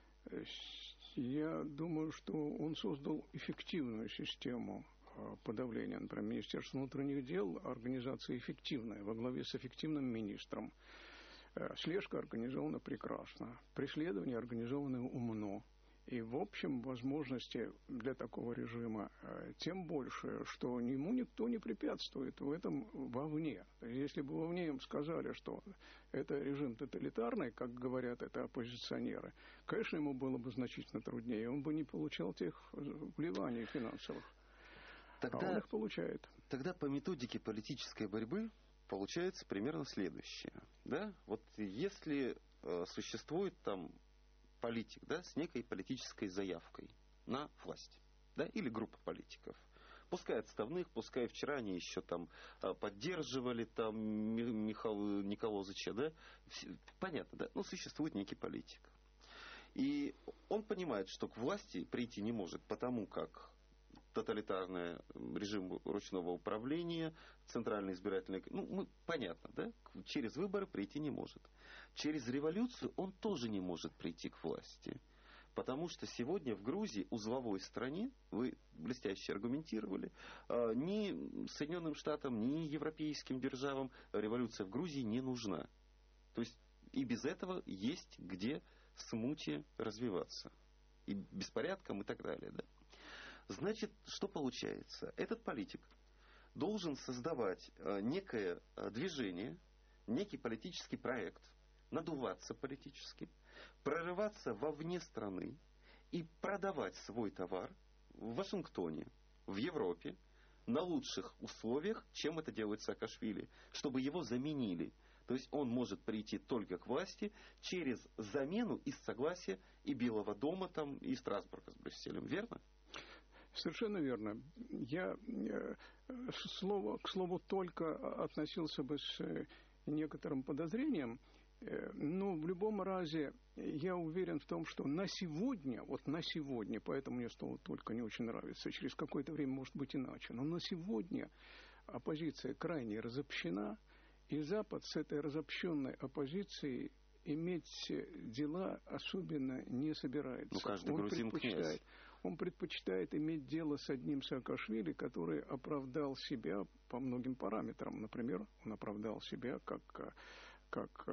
Я думаю, что он создал эффективную систему подавления. Например, Министерство внутренних дел – организация эффективная, во главе с эффективным министром. Слежка организована прекрасно, преследование организовано умно. И, в общем, возможности для такого режима тем больше, что ему никто не препятствует в этом вовне. Если бы вовне им сказали, что это режим тоталитарный, как говорят это оппозиционеры, конечно, ему было бы значительно труднее, он бы не получал тех вливаний финансовых. Тогда, а он их получает. Тогда по методике политической борьбы получается примерно следующее. Да? Вот если э, существует там политик, да, с некой политической заявкой на власть, да, или группа политиков, пускай отставных, пускай вчера они еще там поддерживали там Михаила Николозыча, да, понятно, да, ну, существует некий политик. И он понимает, что к власти прийти не может, потому как тоталитарный режим ручного управления, центральный избирательный... Ну, мы, понятно, да? Через выборы прийти не может. Через революцию он тоже не может прийти к власти. Потому что сегодня в Грузии, узловой стране, вы блестяще аргументировали, ни Соединенным Штатам, ни европейским державам революция в Грузии не нужна. То есть и без этого есть где смуте развиваться. И беспорядком и так далее, да? Значит, что получается? Этот политик должен создавать некое движение, некий политический проект, надуваться политически, прорываться вовне страны и продавать свой товар в Вашингтоне, в Европе, на лучших условиях, чем это делает Саакашвили, чтобы его заменили. То есть он может прийти только к власти через замену из согласия и Белого дома, там, и Страсбурга с Брюсселем. Верно? Совершенно верно. Я э, слово, к слову только относился бы с э, некоторым подозрением, э, но в любом разе я уверен в том, что на сегодня, вот на сегодня, поэтому мне слово только не очень нравится, через какое-то время может быть иначе, но на сегодня оппозиция крайне разобщена, и Запад с этой разобщенной оппозицией иметь дела особенно не собирается. Ну, каждый он грузин предпочитает, он предпочитает иметь дело с одним Саакашвили, который оправдал себя по многим параметрам. Например, он оправдал себя как, как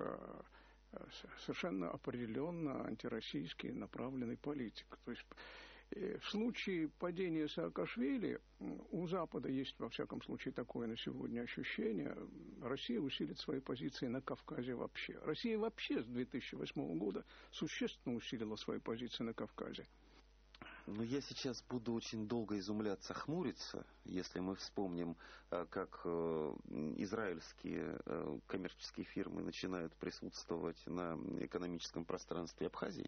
совершенно определенно антироссийский направленный политик. То есть в случае падения Саакашвили у Запада есть, во всяком случае, такое на сегодня ощущение, Россия усилит свои позиции на Кавказе вообще. Россия вообще с две тысячи восьмого года существенно усилила свои позиции на Кавказе. Но я сейчас буду очень долго изумляться, хмуриться, если мы вспомним, как израильские коммерческие фирмы начинают присутствовать на экономическом пространстве Абхазии.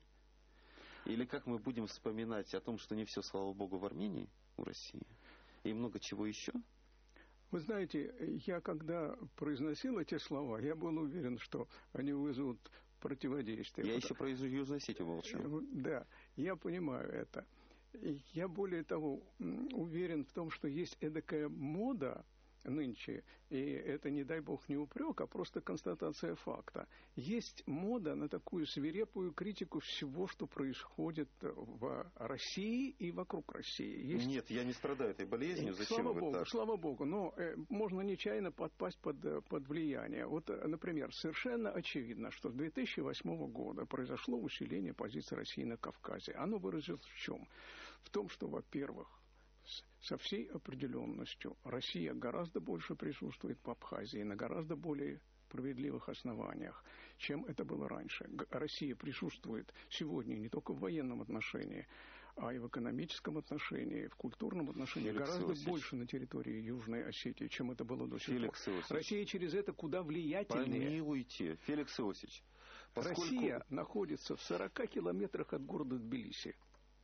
Или как мы будем вспоминать о том, что не все, слава богу, в Армении, у России, и много чего еще? Вы знаете, я когда произносил эти слова, я был уверен, что они вызовут противодействие. Я еще про Южную Осетию молчу. Да, я понимаю это. Я более того уверен в том, что есть эдакая мода нынче, и это, не дай бог, не упрек, а просто констатация факта. Есть мода на такую свирепую критику всего, что происходит в России и вокруг России. Есть... Нет, я не страдаю этой болезнью. Зачем слава вы богу, так? Слава богу, но э, можно нечаянно подпасть под, под влияние. Вот, например, совершенно очевидно, что с две тысячи восьмого года произошло усиление позиции России на Кавказе. Оно выразилось в чем? В том, что, во-первых, со всей определенностью Россия гораздо больше присутствует в Абхазии на гораздо более справедливых основаниях, чем это было раньше. Россия присутствует сегодня не только в военном отношении, а и в экономическом отношении, в культурном отношении Феликс гораздо Иосифович. больше на территории Южной Осетии, чем это было до сих Феликс пор. Иосифович. Россия через это куда влиятельнее. Помилуйте, Феликс Иосифович. Поскольку... Россия находится в сорока километрах от города Тбилиси.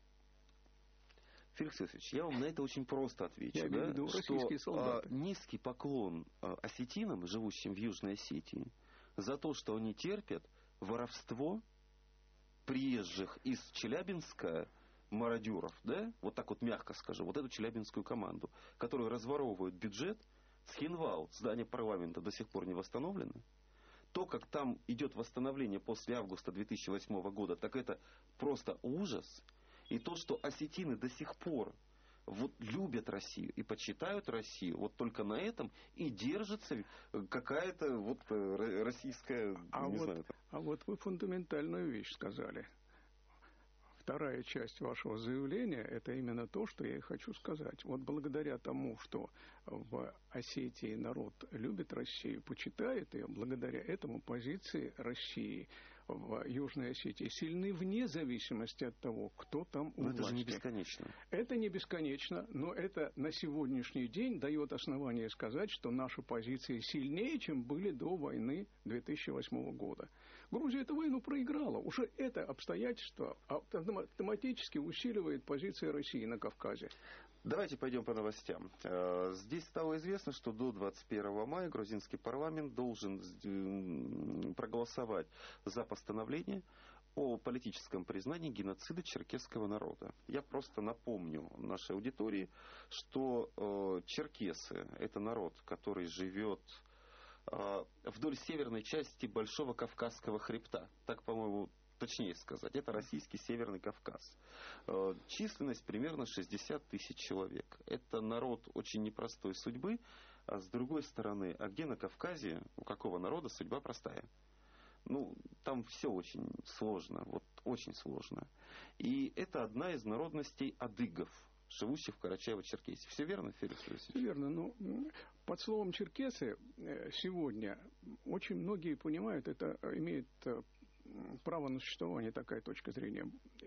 Феликс Иосифович, я вам на это очень просто отвечу. Я да, имею в виду российские что солдаты. А, низкий поклон а, осетинам, живущим в Южной Осетии, за то, что они терпят воровство приезжих из Челябинска мародеров, да, вот так вот мягко скажу, вот эту челябинскую команду, которые разворовывают бюджет, Цхинвал, здание парламента до сих пор не восстановлено. То, как там идет восстановление после августа две тысячи восьмого года, так это просто ужас. И то, что осетины до сих пор вот любят Россию и почитают Россию, вот только на этом и держится какая-то вот российская, а не вот, знаю. А вот вы фундаментальную вещь сказали. Вторая часть вашего заявления, это именно то, что я и хочу сказать. Вот благодаря тому, что в Осетии народ любит Россию, почитает ее, благодаря этому позиции России в Южной Осетии сильны вне зависимости от того, кто там у но власти. Это же не бесконечно. Это не бесконечно, но это на сегодняшний день дает основание сказать, что наши позиции сильнее, чем были до войны две тысячи восьмого года. Грузия эту войну проиграла. Уже это обстоятельство автоматически усиливает позиции России на Кавказе. Давайте пойдем по новостям. Здесь стало известно, что до двадцать первого мая грузинский парламент должен проголосовать за постановление о политическом признании геноцида черкесского народа. Я просто напомню нашей аудитории, что черкесы – это народ, который живет вдоль северной части Большого Кавказского хребта. Так, по-моему, точнее сказать. Это российский Северный Кавказ. Численность примерно шестьдесят тысяч человек. Это народ очень непростой судьбы. А с другой стороны, а где на Кавказе у какого народа судьба простая? Ну, там все очень сложно. Вот очень сложно. И это одна из народностей адыгов, живущих в Карачаево-Черкесии. Все верно, Феликс Васильевич? Верно. Но под словом черкесы сегодня очень многие понимают, это имеет право на существование, такая точка зрения.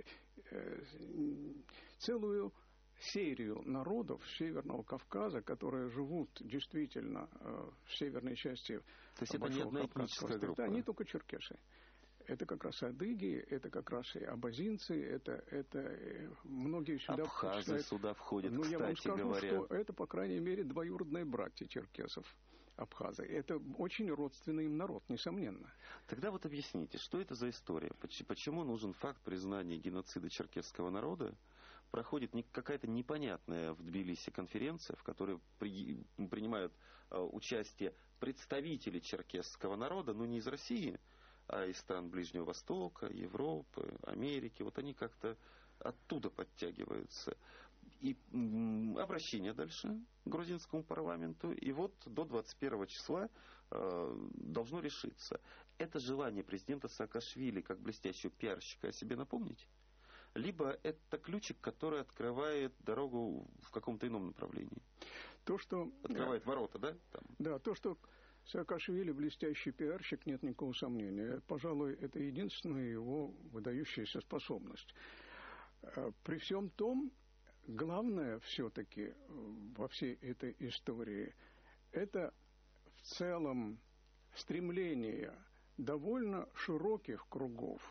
Целую серию народов Северного Кавказа, которые живут действительно в северной части То есть Большого это не одна Кавказского этническая группа? Да, не только черкесы. Это как раз адыги, это как раз и абазинцы, это, это многие сюда... Абхазы впускают. сюда входят, Ну, кстати я вам скажу, говоря. что это, по крайней мере, двоюродные братья черкесов. Абхазы. Это очень родственный им народ, несомненно. Тогда вот объясните, что это за история? Почему нужен факт признания геноцида черкесского народа? Проходит какая-то непонятная в Тбилиси конференция, в которой при, принимают э, участие представители черкесского народа, но не из России, а из стран Ближнего Востока, Европы, Америки. Вот они как-то оттуда подтягиваются. И м, обращение дальше к грузинскому парламенту. И вот до двадцать первого числа э, должно решиться. Это желание президента Саакашвили, как блестящего пиарщика, о себе напомнить? Либо это ключик, который открывает дорогу в каком-то ином направлении? То, что... Открывает ворота, да? Там. Да, то, что Саакашвили блестящий пиарщик, нет никакого сомнения. Пожалуй, это единственная его выдающаяся способность. При всем том, главное все-таки во всей этой истории, это в целом стремление довольно широких кругов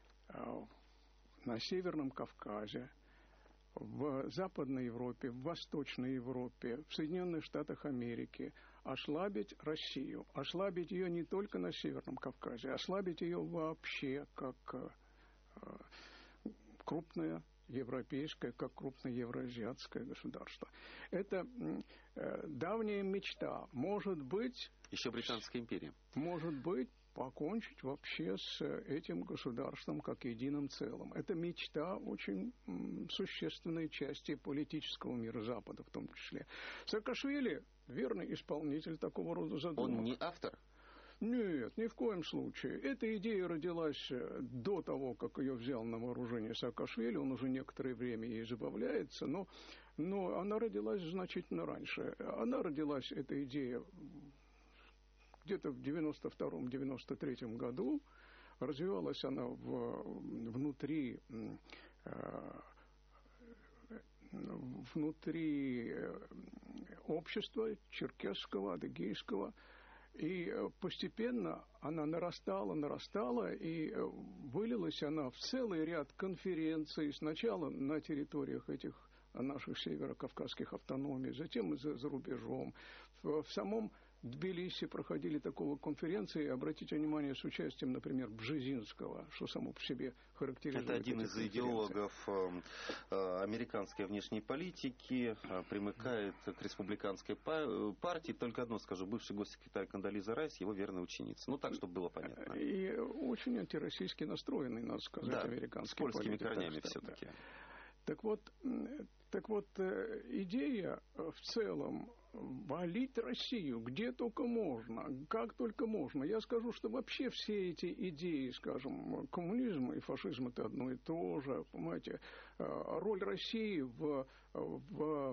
на Северном Кавказе, в Западной Европе, в Восточной Европе, в Соединенных Штатах Америки ослабить Россию. Ослабить ее не только на Северном Кавказе, ослабить ее вообще как крупное европейское, как крупное евроазиатское государство. Это э, давняя мечта. Может быть... Еще Британская империя. Может быть, покончить вообще с этим государством как единым целым. Это мечта очень м, существенной части политического мира Запада в том числе. Саакашвили верный исполнитель такого рода задумок. Он не автор? Нет, ни в коем случае. Эта идея родилась до того, как ее взял на вооружение Саакашвили. Он уже некоторое время ей забавляется, но, но она родилась значительно раньше. Она родилась, эта идея, где-то в девяносто втором — девяносто третьем году. Развивалась она в, внутри, внутри общества черкесского, адыгейского. И постепенно она нарастала, нарастала, и вылилась она в целый ряд конференций. Сначала на территориях этих наших северокавказских автономий, затем за, за рубежом. В, в самом В Тбилиси проходили такого конференции, обратите внимание, с участием, например, Бжезинского, что само по себе характеризует. Это один из идеологов э, э, американской внешней политики, э, примыкает к республиканской партии. Только одно скажу, бывший госсекретарь Кондолиза Райс, его верная ученица. Ну, так, чтобы было понятно. И очень антироссийски настроенный, надо сказать, да, американский с польскими политик, корнями так, все-таки. Да. Так вот, так вот, идея в целом валить Россию где только можно, как только можно. Я скажу, что вообще все эти идеи, скажем, коммунизма и фашизма — это одно и то же, понимаете. Роль России в, в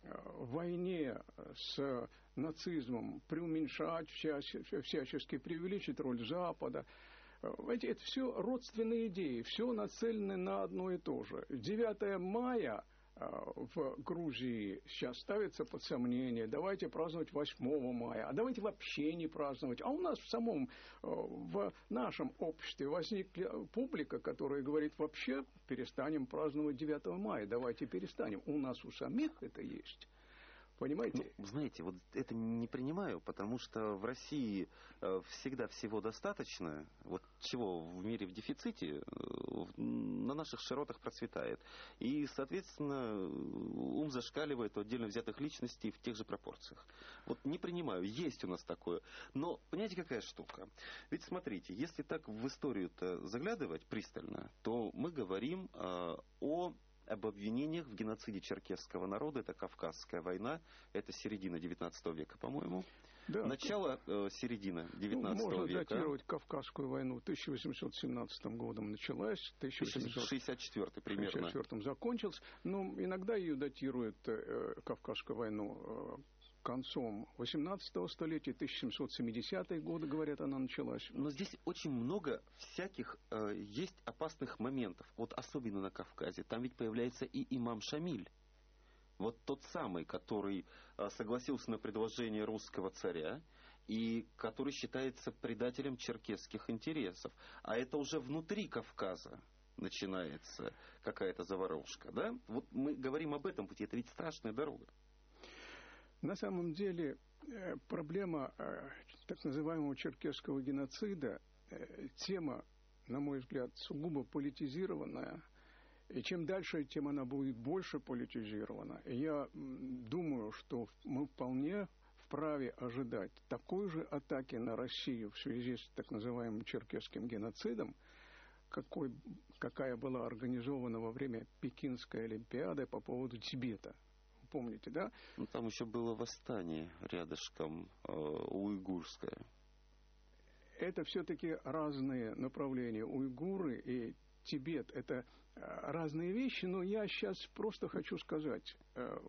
войне с нацизмом преуменьшать, всячески преувеличить роль Запада. Знаете, это все родственные идеи, все нацелены на одно и то же. девятое мая в Грузии сейчас ставится под сомнение. Давайте праздновать восьмого мая, а давайте вообще не праздновать. А у нас в самом, в нашем обществе возникла публика, которая говорит, вообще перестанем праздновать девятого мая, давайте перестанем. У нас у самих это есть. Понимаете? Ну, знаете, вот это не принимаю, потому что в России всегда всего достаточно. Вот чего в мире в дефиците, на наших широтах процветает. И, соответственно, ум зашкаливает у отдельно взятых личностей в тех же пропорциях. Вот не принимаю, есть у нас такое. Но, понимаете, какая штука? Ведь смотрите, если так в историю-то заглядывать пристально, то мы говорим э, о... об обвинениях в геноциде черкесского народа. Это Кавказская война. Это середина девятнадцатого века, по-моему. Да. Начало э, середины девятнадцатого ну, можно века. Можно датировать Кавказскую войну. тысяча восемьсот семнадцатым годом началась. тысяча восемьсот шестьдесят четвёртым примерно. шестьдесят четвёртым закончилась. Но иногда ее датируют, э, Кавказскую войну, э, концом восемнадцатого столетия, тысяча семьсот семидесятые годы, говорят, она началась. Но здесь очень много всяких э, есть опасных моментов. Вот особенно на Кавказе. Там ведь появляется и имам Шамиль. Вот тот самый, который э, согласился на предложение русского царя и который считается предателем черкесских интересов. А это уже внутри Кавказа начинается какая-то заварушка. Да? Вот мы говорим об этом пути. Это ведь страшная дорога. На самом деле проблема так называемого черкесского геноцида, тема, на мой взгляд, сугубо политизированная. И чем дальше, тем она будет больше политизирована. И я думаю, что мы вполне вправе ожидать такой же атаки на Россию в связи с так называемым черкесским геноцидом, какой, какая была организована во время Пекинской Олимпиады по поводу Тибета. Помните, да? Ну, там еще было восстание рядышком, э, уйгурское. Это все-таки разные направления. Уйгуры и Тибет — это разные вещи, но я сейчас просто хочу сказать, э,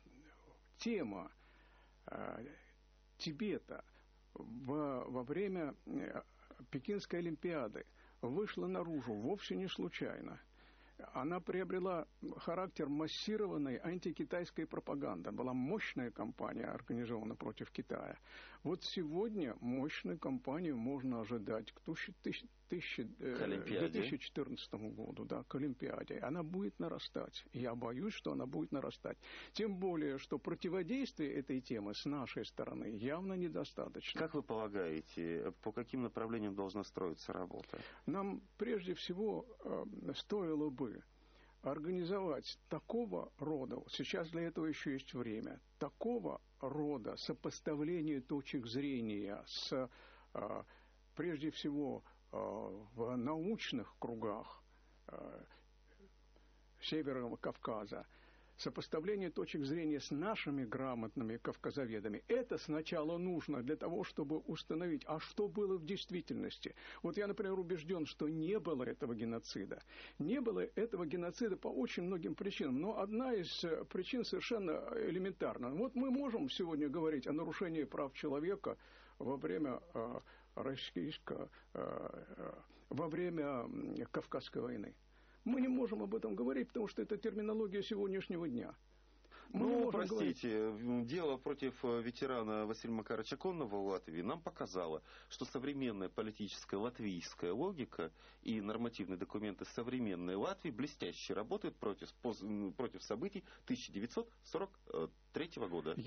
тема э, Тибета во, во время Пекинской Олимпиады вышла наружу вовсе не случайно. Она приобрела характер массированной антикитайской пропаганды. Была мощная кампания, организована против Китая. Вот сегодня мощную кампанию можно ожидать к две тысячи четырнадцатому году, да, к Олимпиаде. Она будет нарастать. Я боюсь, что она будет нарастать. Тем более, что противодействие этой темы с нашей стороны явно недостаточно. Как вы полагаете, по каким направлениям должна строиться работа? Нам прежде всего э, стоило бы организовать такого рода, сейчас для этого еще есть время, такого рода сопоставление точек зрения с, э, прежде всего, э, в научных кругах э, Северного Кавказа, сопоставление точек зрения с нашими грамотными кавказоведами. Это сначала нужно для того, чтобы установить, а что было в действительности. Вот я, например, убежден, что не было этого геноцида. Не было этого геноцида по очень многим причинам. Но одна из причин совершенно элементарна. Вот мы можем сегодня говорить о нарушении прав человека во время э, российско, э, во время Кавказской войны. Мы не можем об этом говорить, потому что это терминология сегодняшнего дня. Мы ну, простите, говорить... дело против ветерана Василия Макаровича Конного в Латвии нам показало, что современная политическая латвийская логика и нормативные документы современной Латвии блестяще работают против, против событий тысяча девятьсот сорок третьего года. Я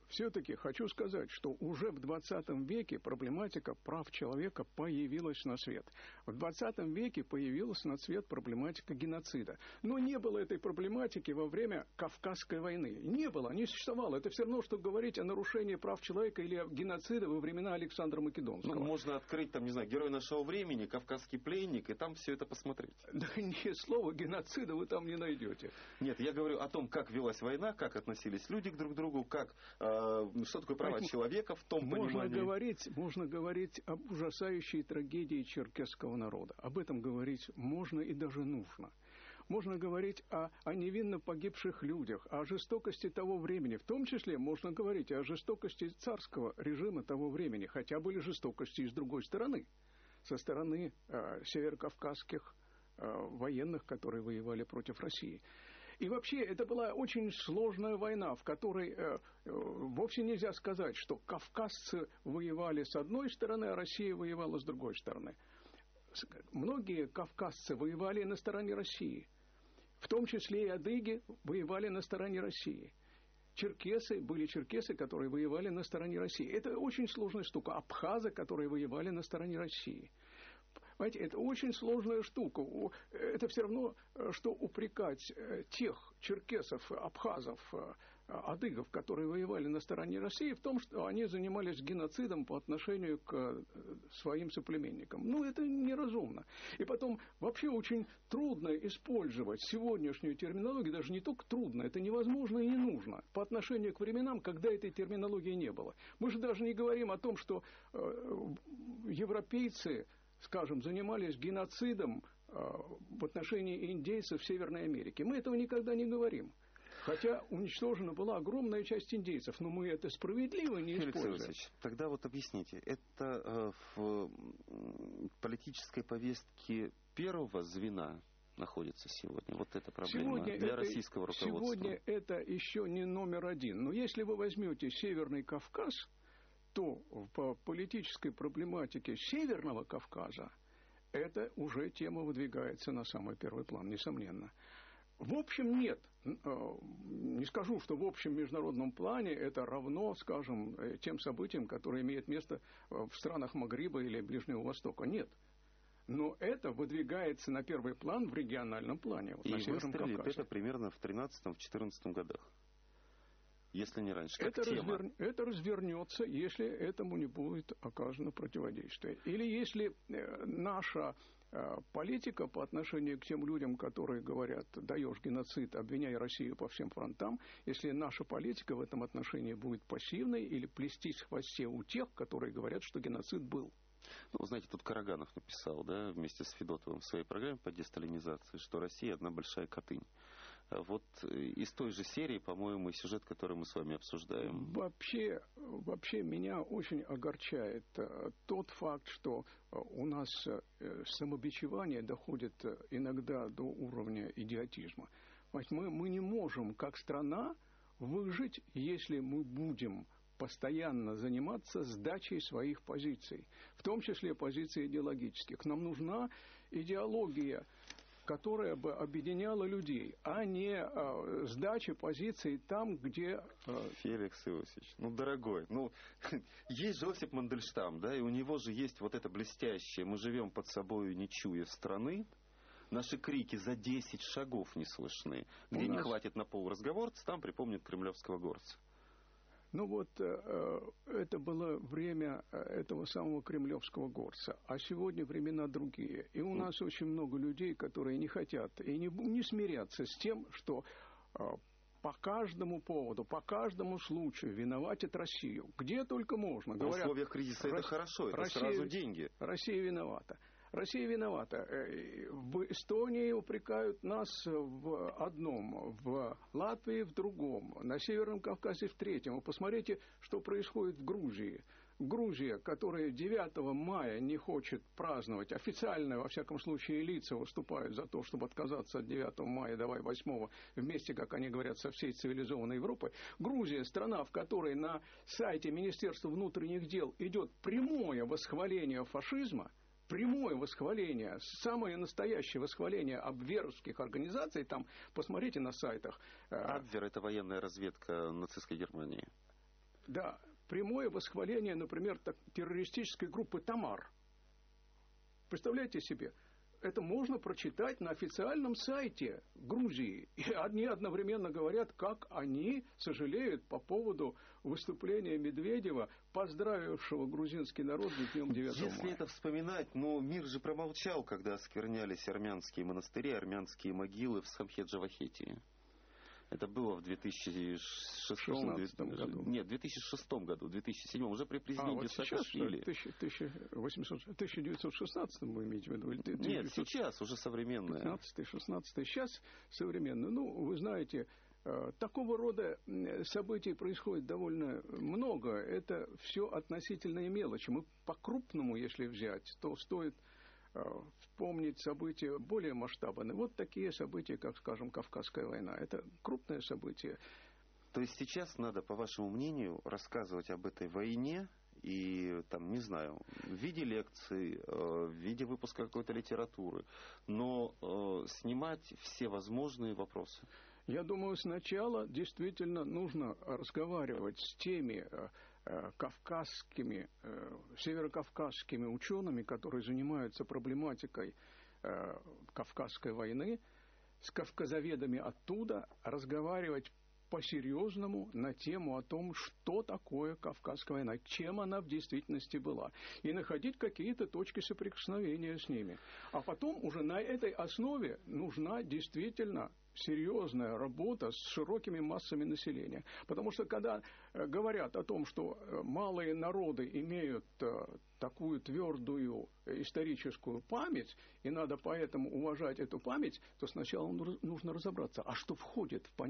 все-таки хочу сказать, что уже в двадцатом веке проблематика прав человека появилась на свет. В двадцатом веке появилась на свет проблематика геноцида. Но не было этой проблематики во время Кавказской войны. Не было, не существовало. Это все равно, что говорить о нарушении прав человека или о геноциде во времена Александра Македонского. Ну, можно открыть, там, не знаю, «Герой нашего времени», «Кавказский пленник», и там все это посмотреть. Да ни слова геноцида вы там не найдете. Нет, я говорю о том, как велась война, как относились люди друг к другу, как... Что такое права Поэтому человека в том можно понимании? Говорить, можно говорить об ужасающей трагедии черкесского народа. Об этом говорить можно и даже нужно. Можно говорить о, о невинно погибших людях, о жестокости того времени. В том числе можно говорить о жестокости царского режима того времени. Хотя были жестокости и с другой стороны. Со стороны э, северокавказских э, военных, которые воевали против России. И вообще, это была очень сложная война, в которой э, э, вовсе нельзя сказать, что кавказцы воевали с одной стороны, а Россия воевала с другой стороны. Многие кавказцы воевали на стороне России. В том числе и адыги воевали на стороне России. Черкесы, были черкесы, которые воевали на стороне России. Это очень сложная штука. Абхазы, которые воевали на стороне России. Понимаете, это очень сложная штука. Это все равно, что упрекать тех черкесов, абхазов, адыгов, которые воевали на стороне России, в том, что они занимались геноцидом по отношению к своим соплеменникам. Ну, это неразумно. И потом, вообще очень трудно использовать сегодняшнюю терминологию, даже не только трудно, это невозможно и не нужно, по отношению к временам, когда этой терминологии не было. Мы же даже не говорим о том, что европейцы, скажем, занимались геноцидом э, в отношении индейцев в Северной Америке. Мы этого никогда не говорим. Хотя уничтожена была огромная часть индейцев, но мы это справедливо не Феликс используем. Иосифович, тогда вот объясните, это э, в политической повестке первого звена находится сегодня? Вот эта проблема сегодня для это, российского руководства? Сегодня это еще не номер один. Но если вы возьмете Северный Кавказ, то по политической проблематике Северного Кавказа эта уже тема выдвигается на самый первый план, несомненно. В общем, нет. Не скажу, что в общем международном плане это равно, скажем, тем событиям, которые имеют место в странах Магриба или Ближнего Востока. Нет. Но это выдвигается на первый план в региональном плане. Вот и на Северном Кавказе. Это примерно в тринадцатом-четырнадцатом годах. Если не раньше, как это, тема. Развер... это развернется, если этому не будет оказано противодействие. Или если э, наша э, политика по отношению к тем людям, которые говорят, даешь геноцид, обвиняй Россию по всем фронтам, если наша политика в этом отношении будет пассивной или плестись в хвосте у тех, которые говорят, что геноцид был. Ну, вы знаете, тут Караганов написал, да, вместе с Федотовым в своей программе по десталинизации, что Россия одна большая Катынь. Вот из той же серии, по-моему, сюжет, который мы с вами обсуждаем. Вообще, вообще меня очень огорчает тот факт, что у нас самобичевание доходит иногда до уровня идиотизма. Мы, мы не можем, как страна, выжить, если мы будем постоянно заниматься сдачей своих позиций, в том числе позиций идеологических. Нам нужна идеология, которая бы объединяла людей, а не э, сдача позиций там, где... Э... Феликс Иосифович, ну, дорогой, ну, есть же Осип Мандельштам, да, и у него же есть вот это блестящее «Мы живем под собою, не чуя страны», наши крики за десять шагов не слышны, где у не нас... хватит на полразговорца, там припомнят кремлевского горца. Ну вот, э, это было время этого самого кремлевского горца, а сегодня времена другие. И у нас очень много людей, которые не хотят и не, не смирятся с тем, что э, по каждому поводу, по каждому случаю виноватят Россию. Где только можно. Говорят, в условиях кризиса это хорошо, это Россия, сразу деньги. Россия виновата. Россия виновата. В Эстонии упрекают нас в одном, в Латвии в другом, на Северном Кавказе в третьем. Вы посмотрите, что происходит в Грузии. Грузия, которая девятого мая не хочет праздновать, официально, во всяком случае, лица выступают за то, чтобы отказаться от девятого мая, давай восьмого, вместе, как они говорят, со всей цивилизованной Европой. Грузия, страна, в которой на сайте Министерства внутренних дел идет прямое восхваление фашизма, прямое восхваление, самое настоящее восхваление абверовских организаций, там, посмотрите на сайтах. Абвер – это военная разведка нацистской Германии. да, прямое восхваление, например, так, террористической группы «Тамар». Представляете себе? Это можно прочитать на официальном сайте Грузии. И они одновременно говорят, как они сожалеют по поводу выступления Медведева, поздравившего грузинский народ с днем девятого мая. Если это вспоминать, но мир же промолчал, когда осквернялись армянские монастыри, армянские могилы в Самхет-Джавахетии. Это было в две тысячи шестом году. Нет, в две тысячи шестом году, в две тысячи седьмом, уже при президенте а, вот Саакашвили. В тысяча девятьсот шестнадцатом вы имеете в виду? Или Нет, сейчас уже современное. пятнадцатый, шестнадцатый, сейчас современное. Ну, вы знаете, такого рода событий происходит довольно много. Это все относительные мелочи. Мы по-крупному, если взять, то стоит вспомнить события более масштабные. Вот такие события, как, скажем, Кавказская война. Это крупное событие. То есть сейчас надо, по вашему мнению, рассказывать об этой войне и, там, не знаю, в виде лекций, в виде выпуска какой-то литературы, но э, снимать все возможные вопросы. Я думаю, сначала действительно нужно разговаривать с теми кавказскими, северокавказскими учеными, которые занимаются проблематикой Кавказской войны, с кавказоведами оттуда, разговаривать по-серьезному на тему о том, что такое Кавказская война, чем она в действительности была, и находить какие-то точки соприкосновения с ними. А потом уже на этой основе нужна действительно серьезная работа с широкими массами населения. Потому что когда говорят о том, что малые народы имеют такую твердую историческую память, и надо поэтому уважать эту память, то сначала нужно разобраться, а что входит в понятие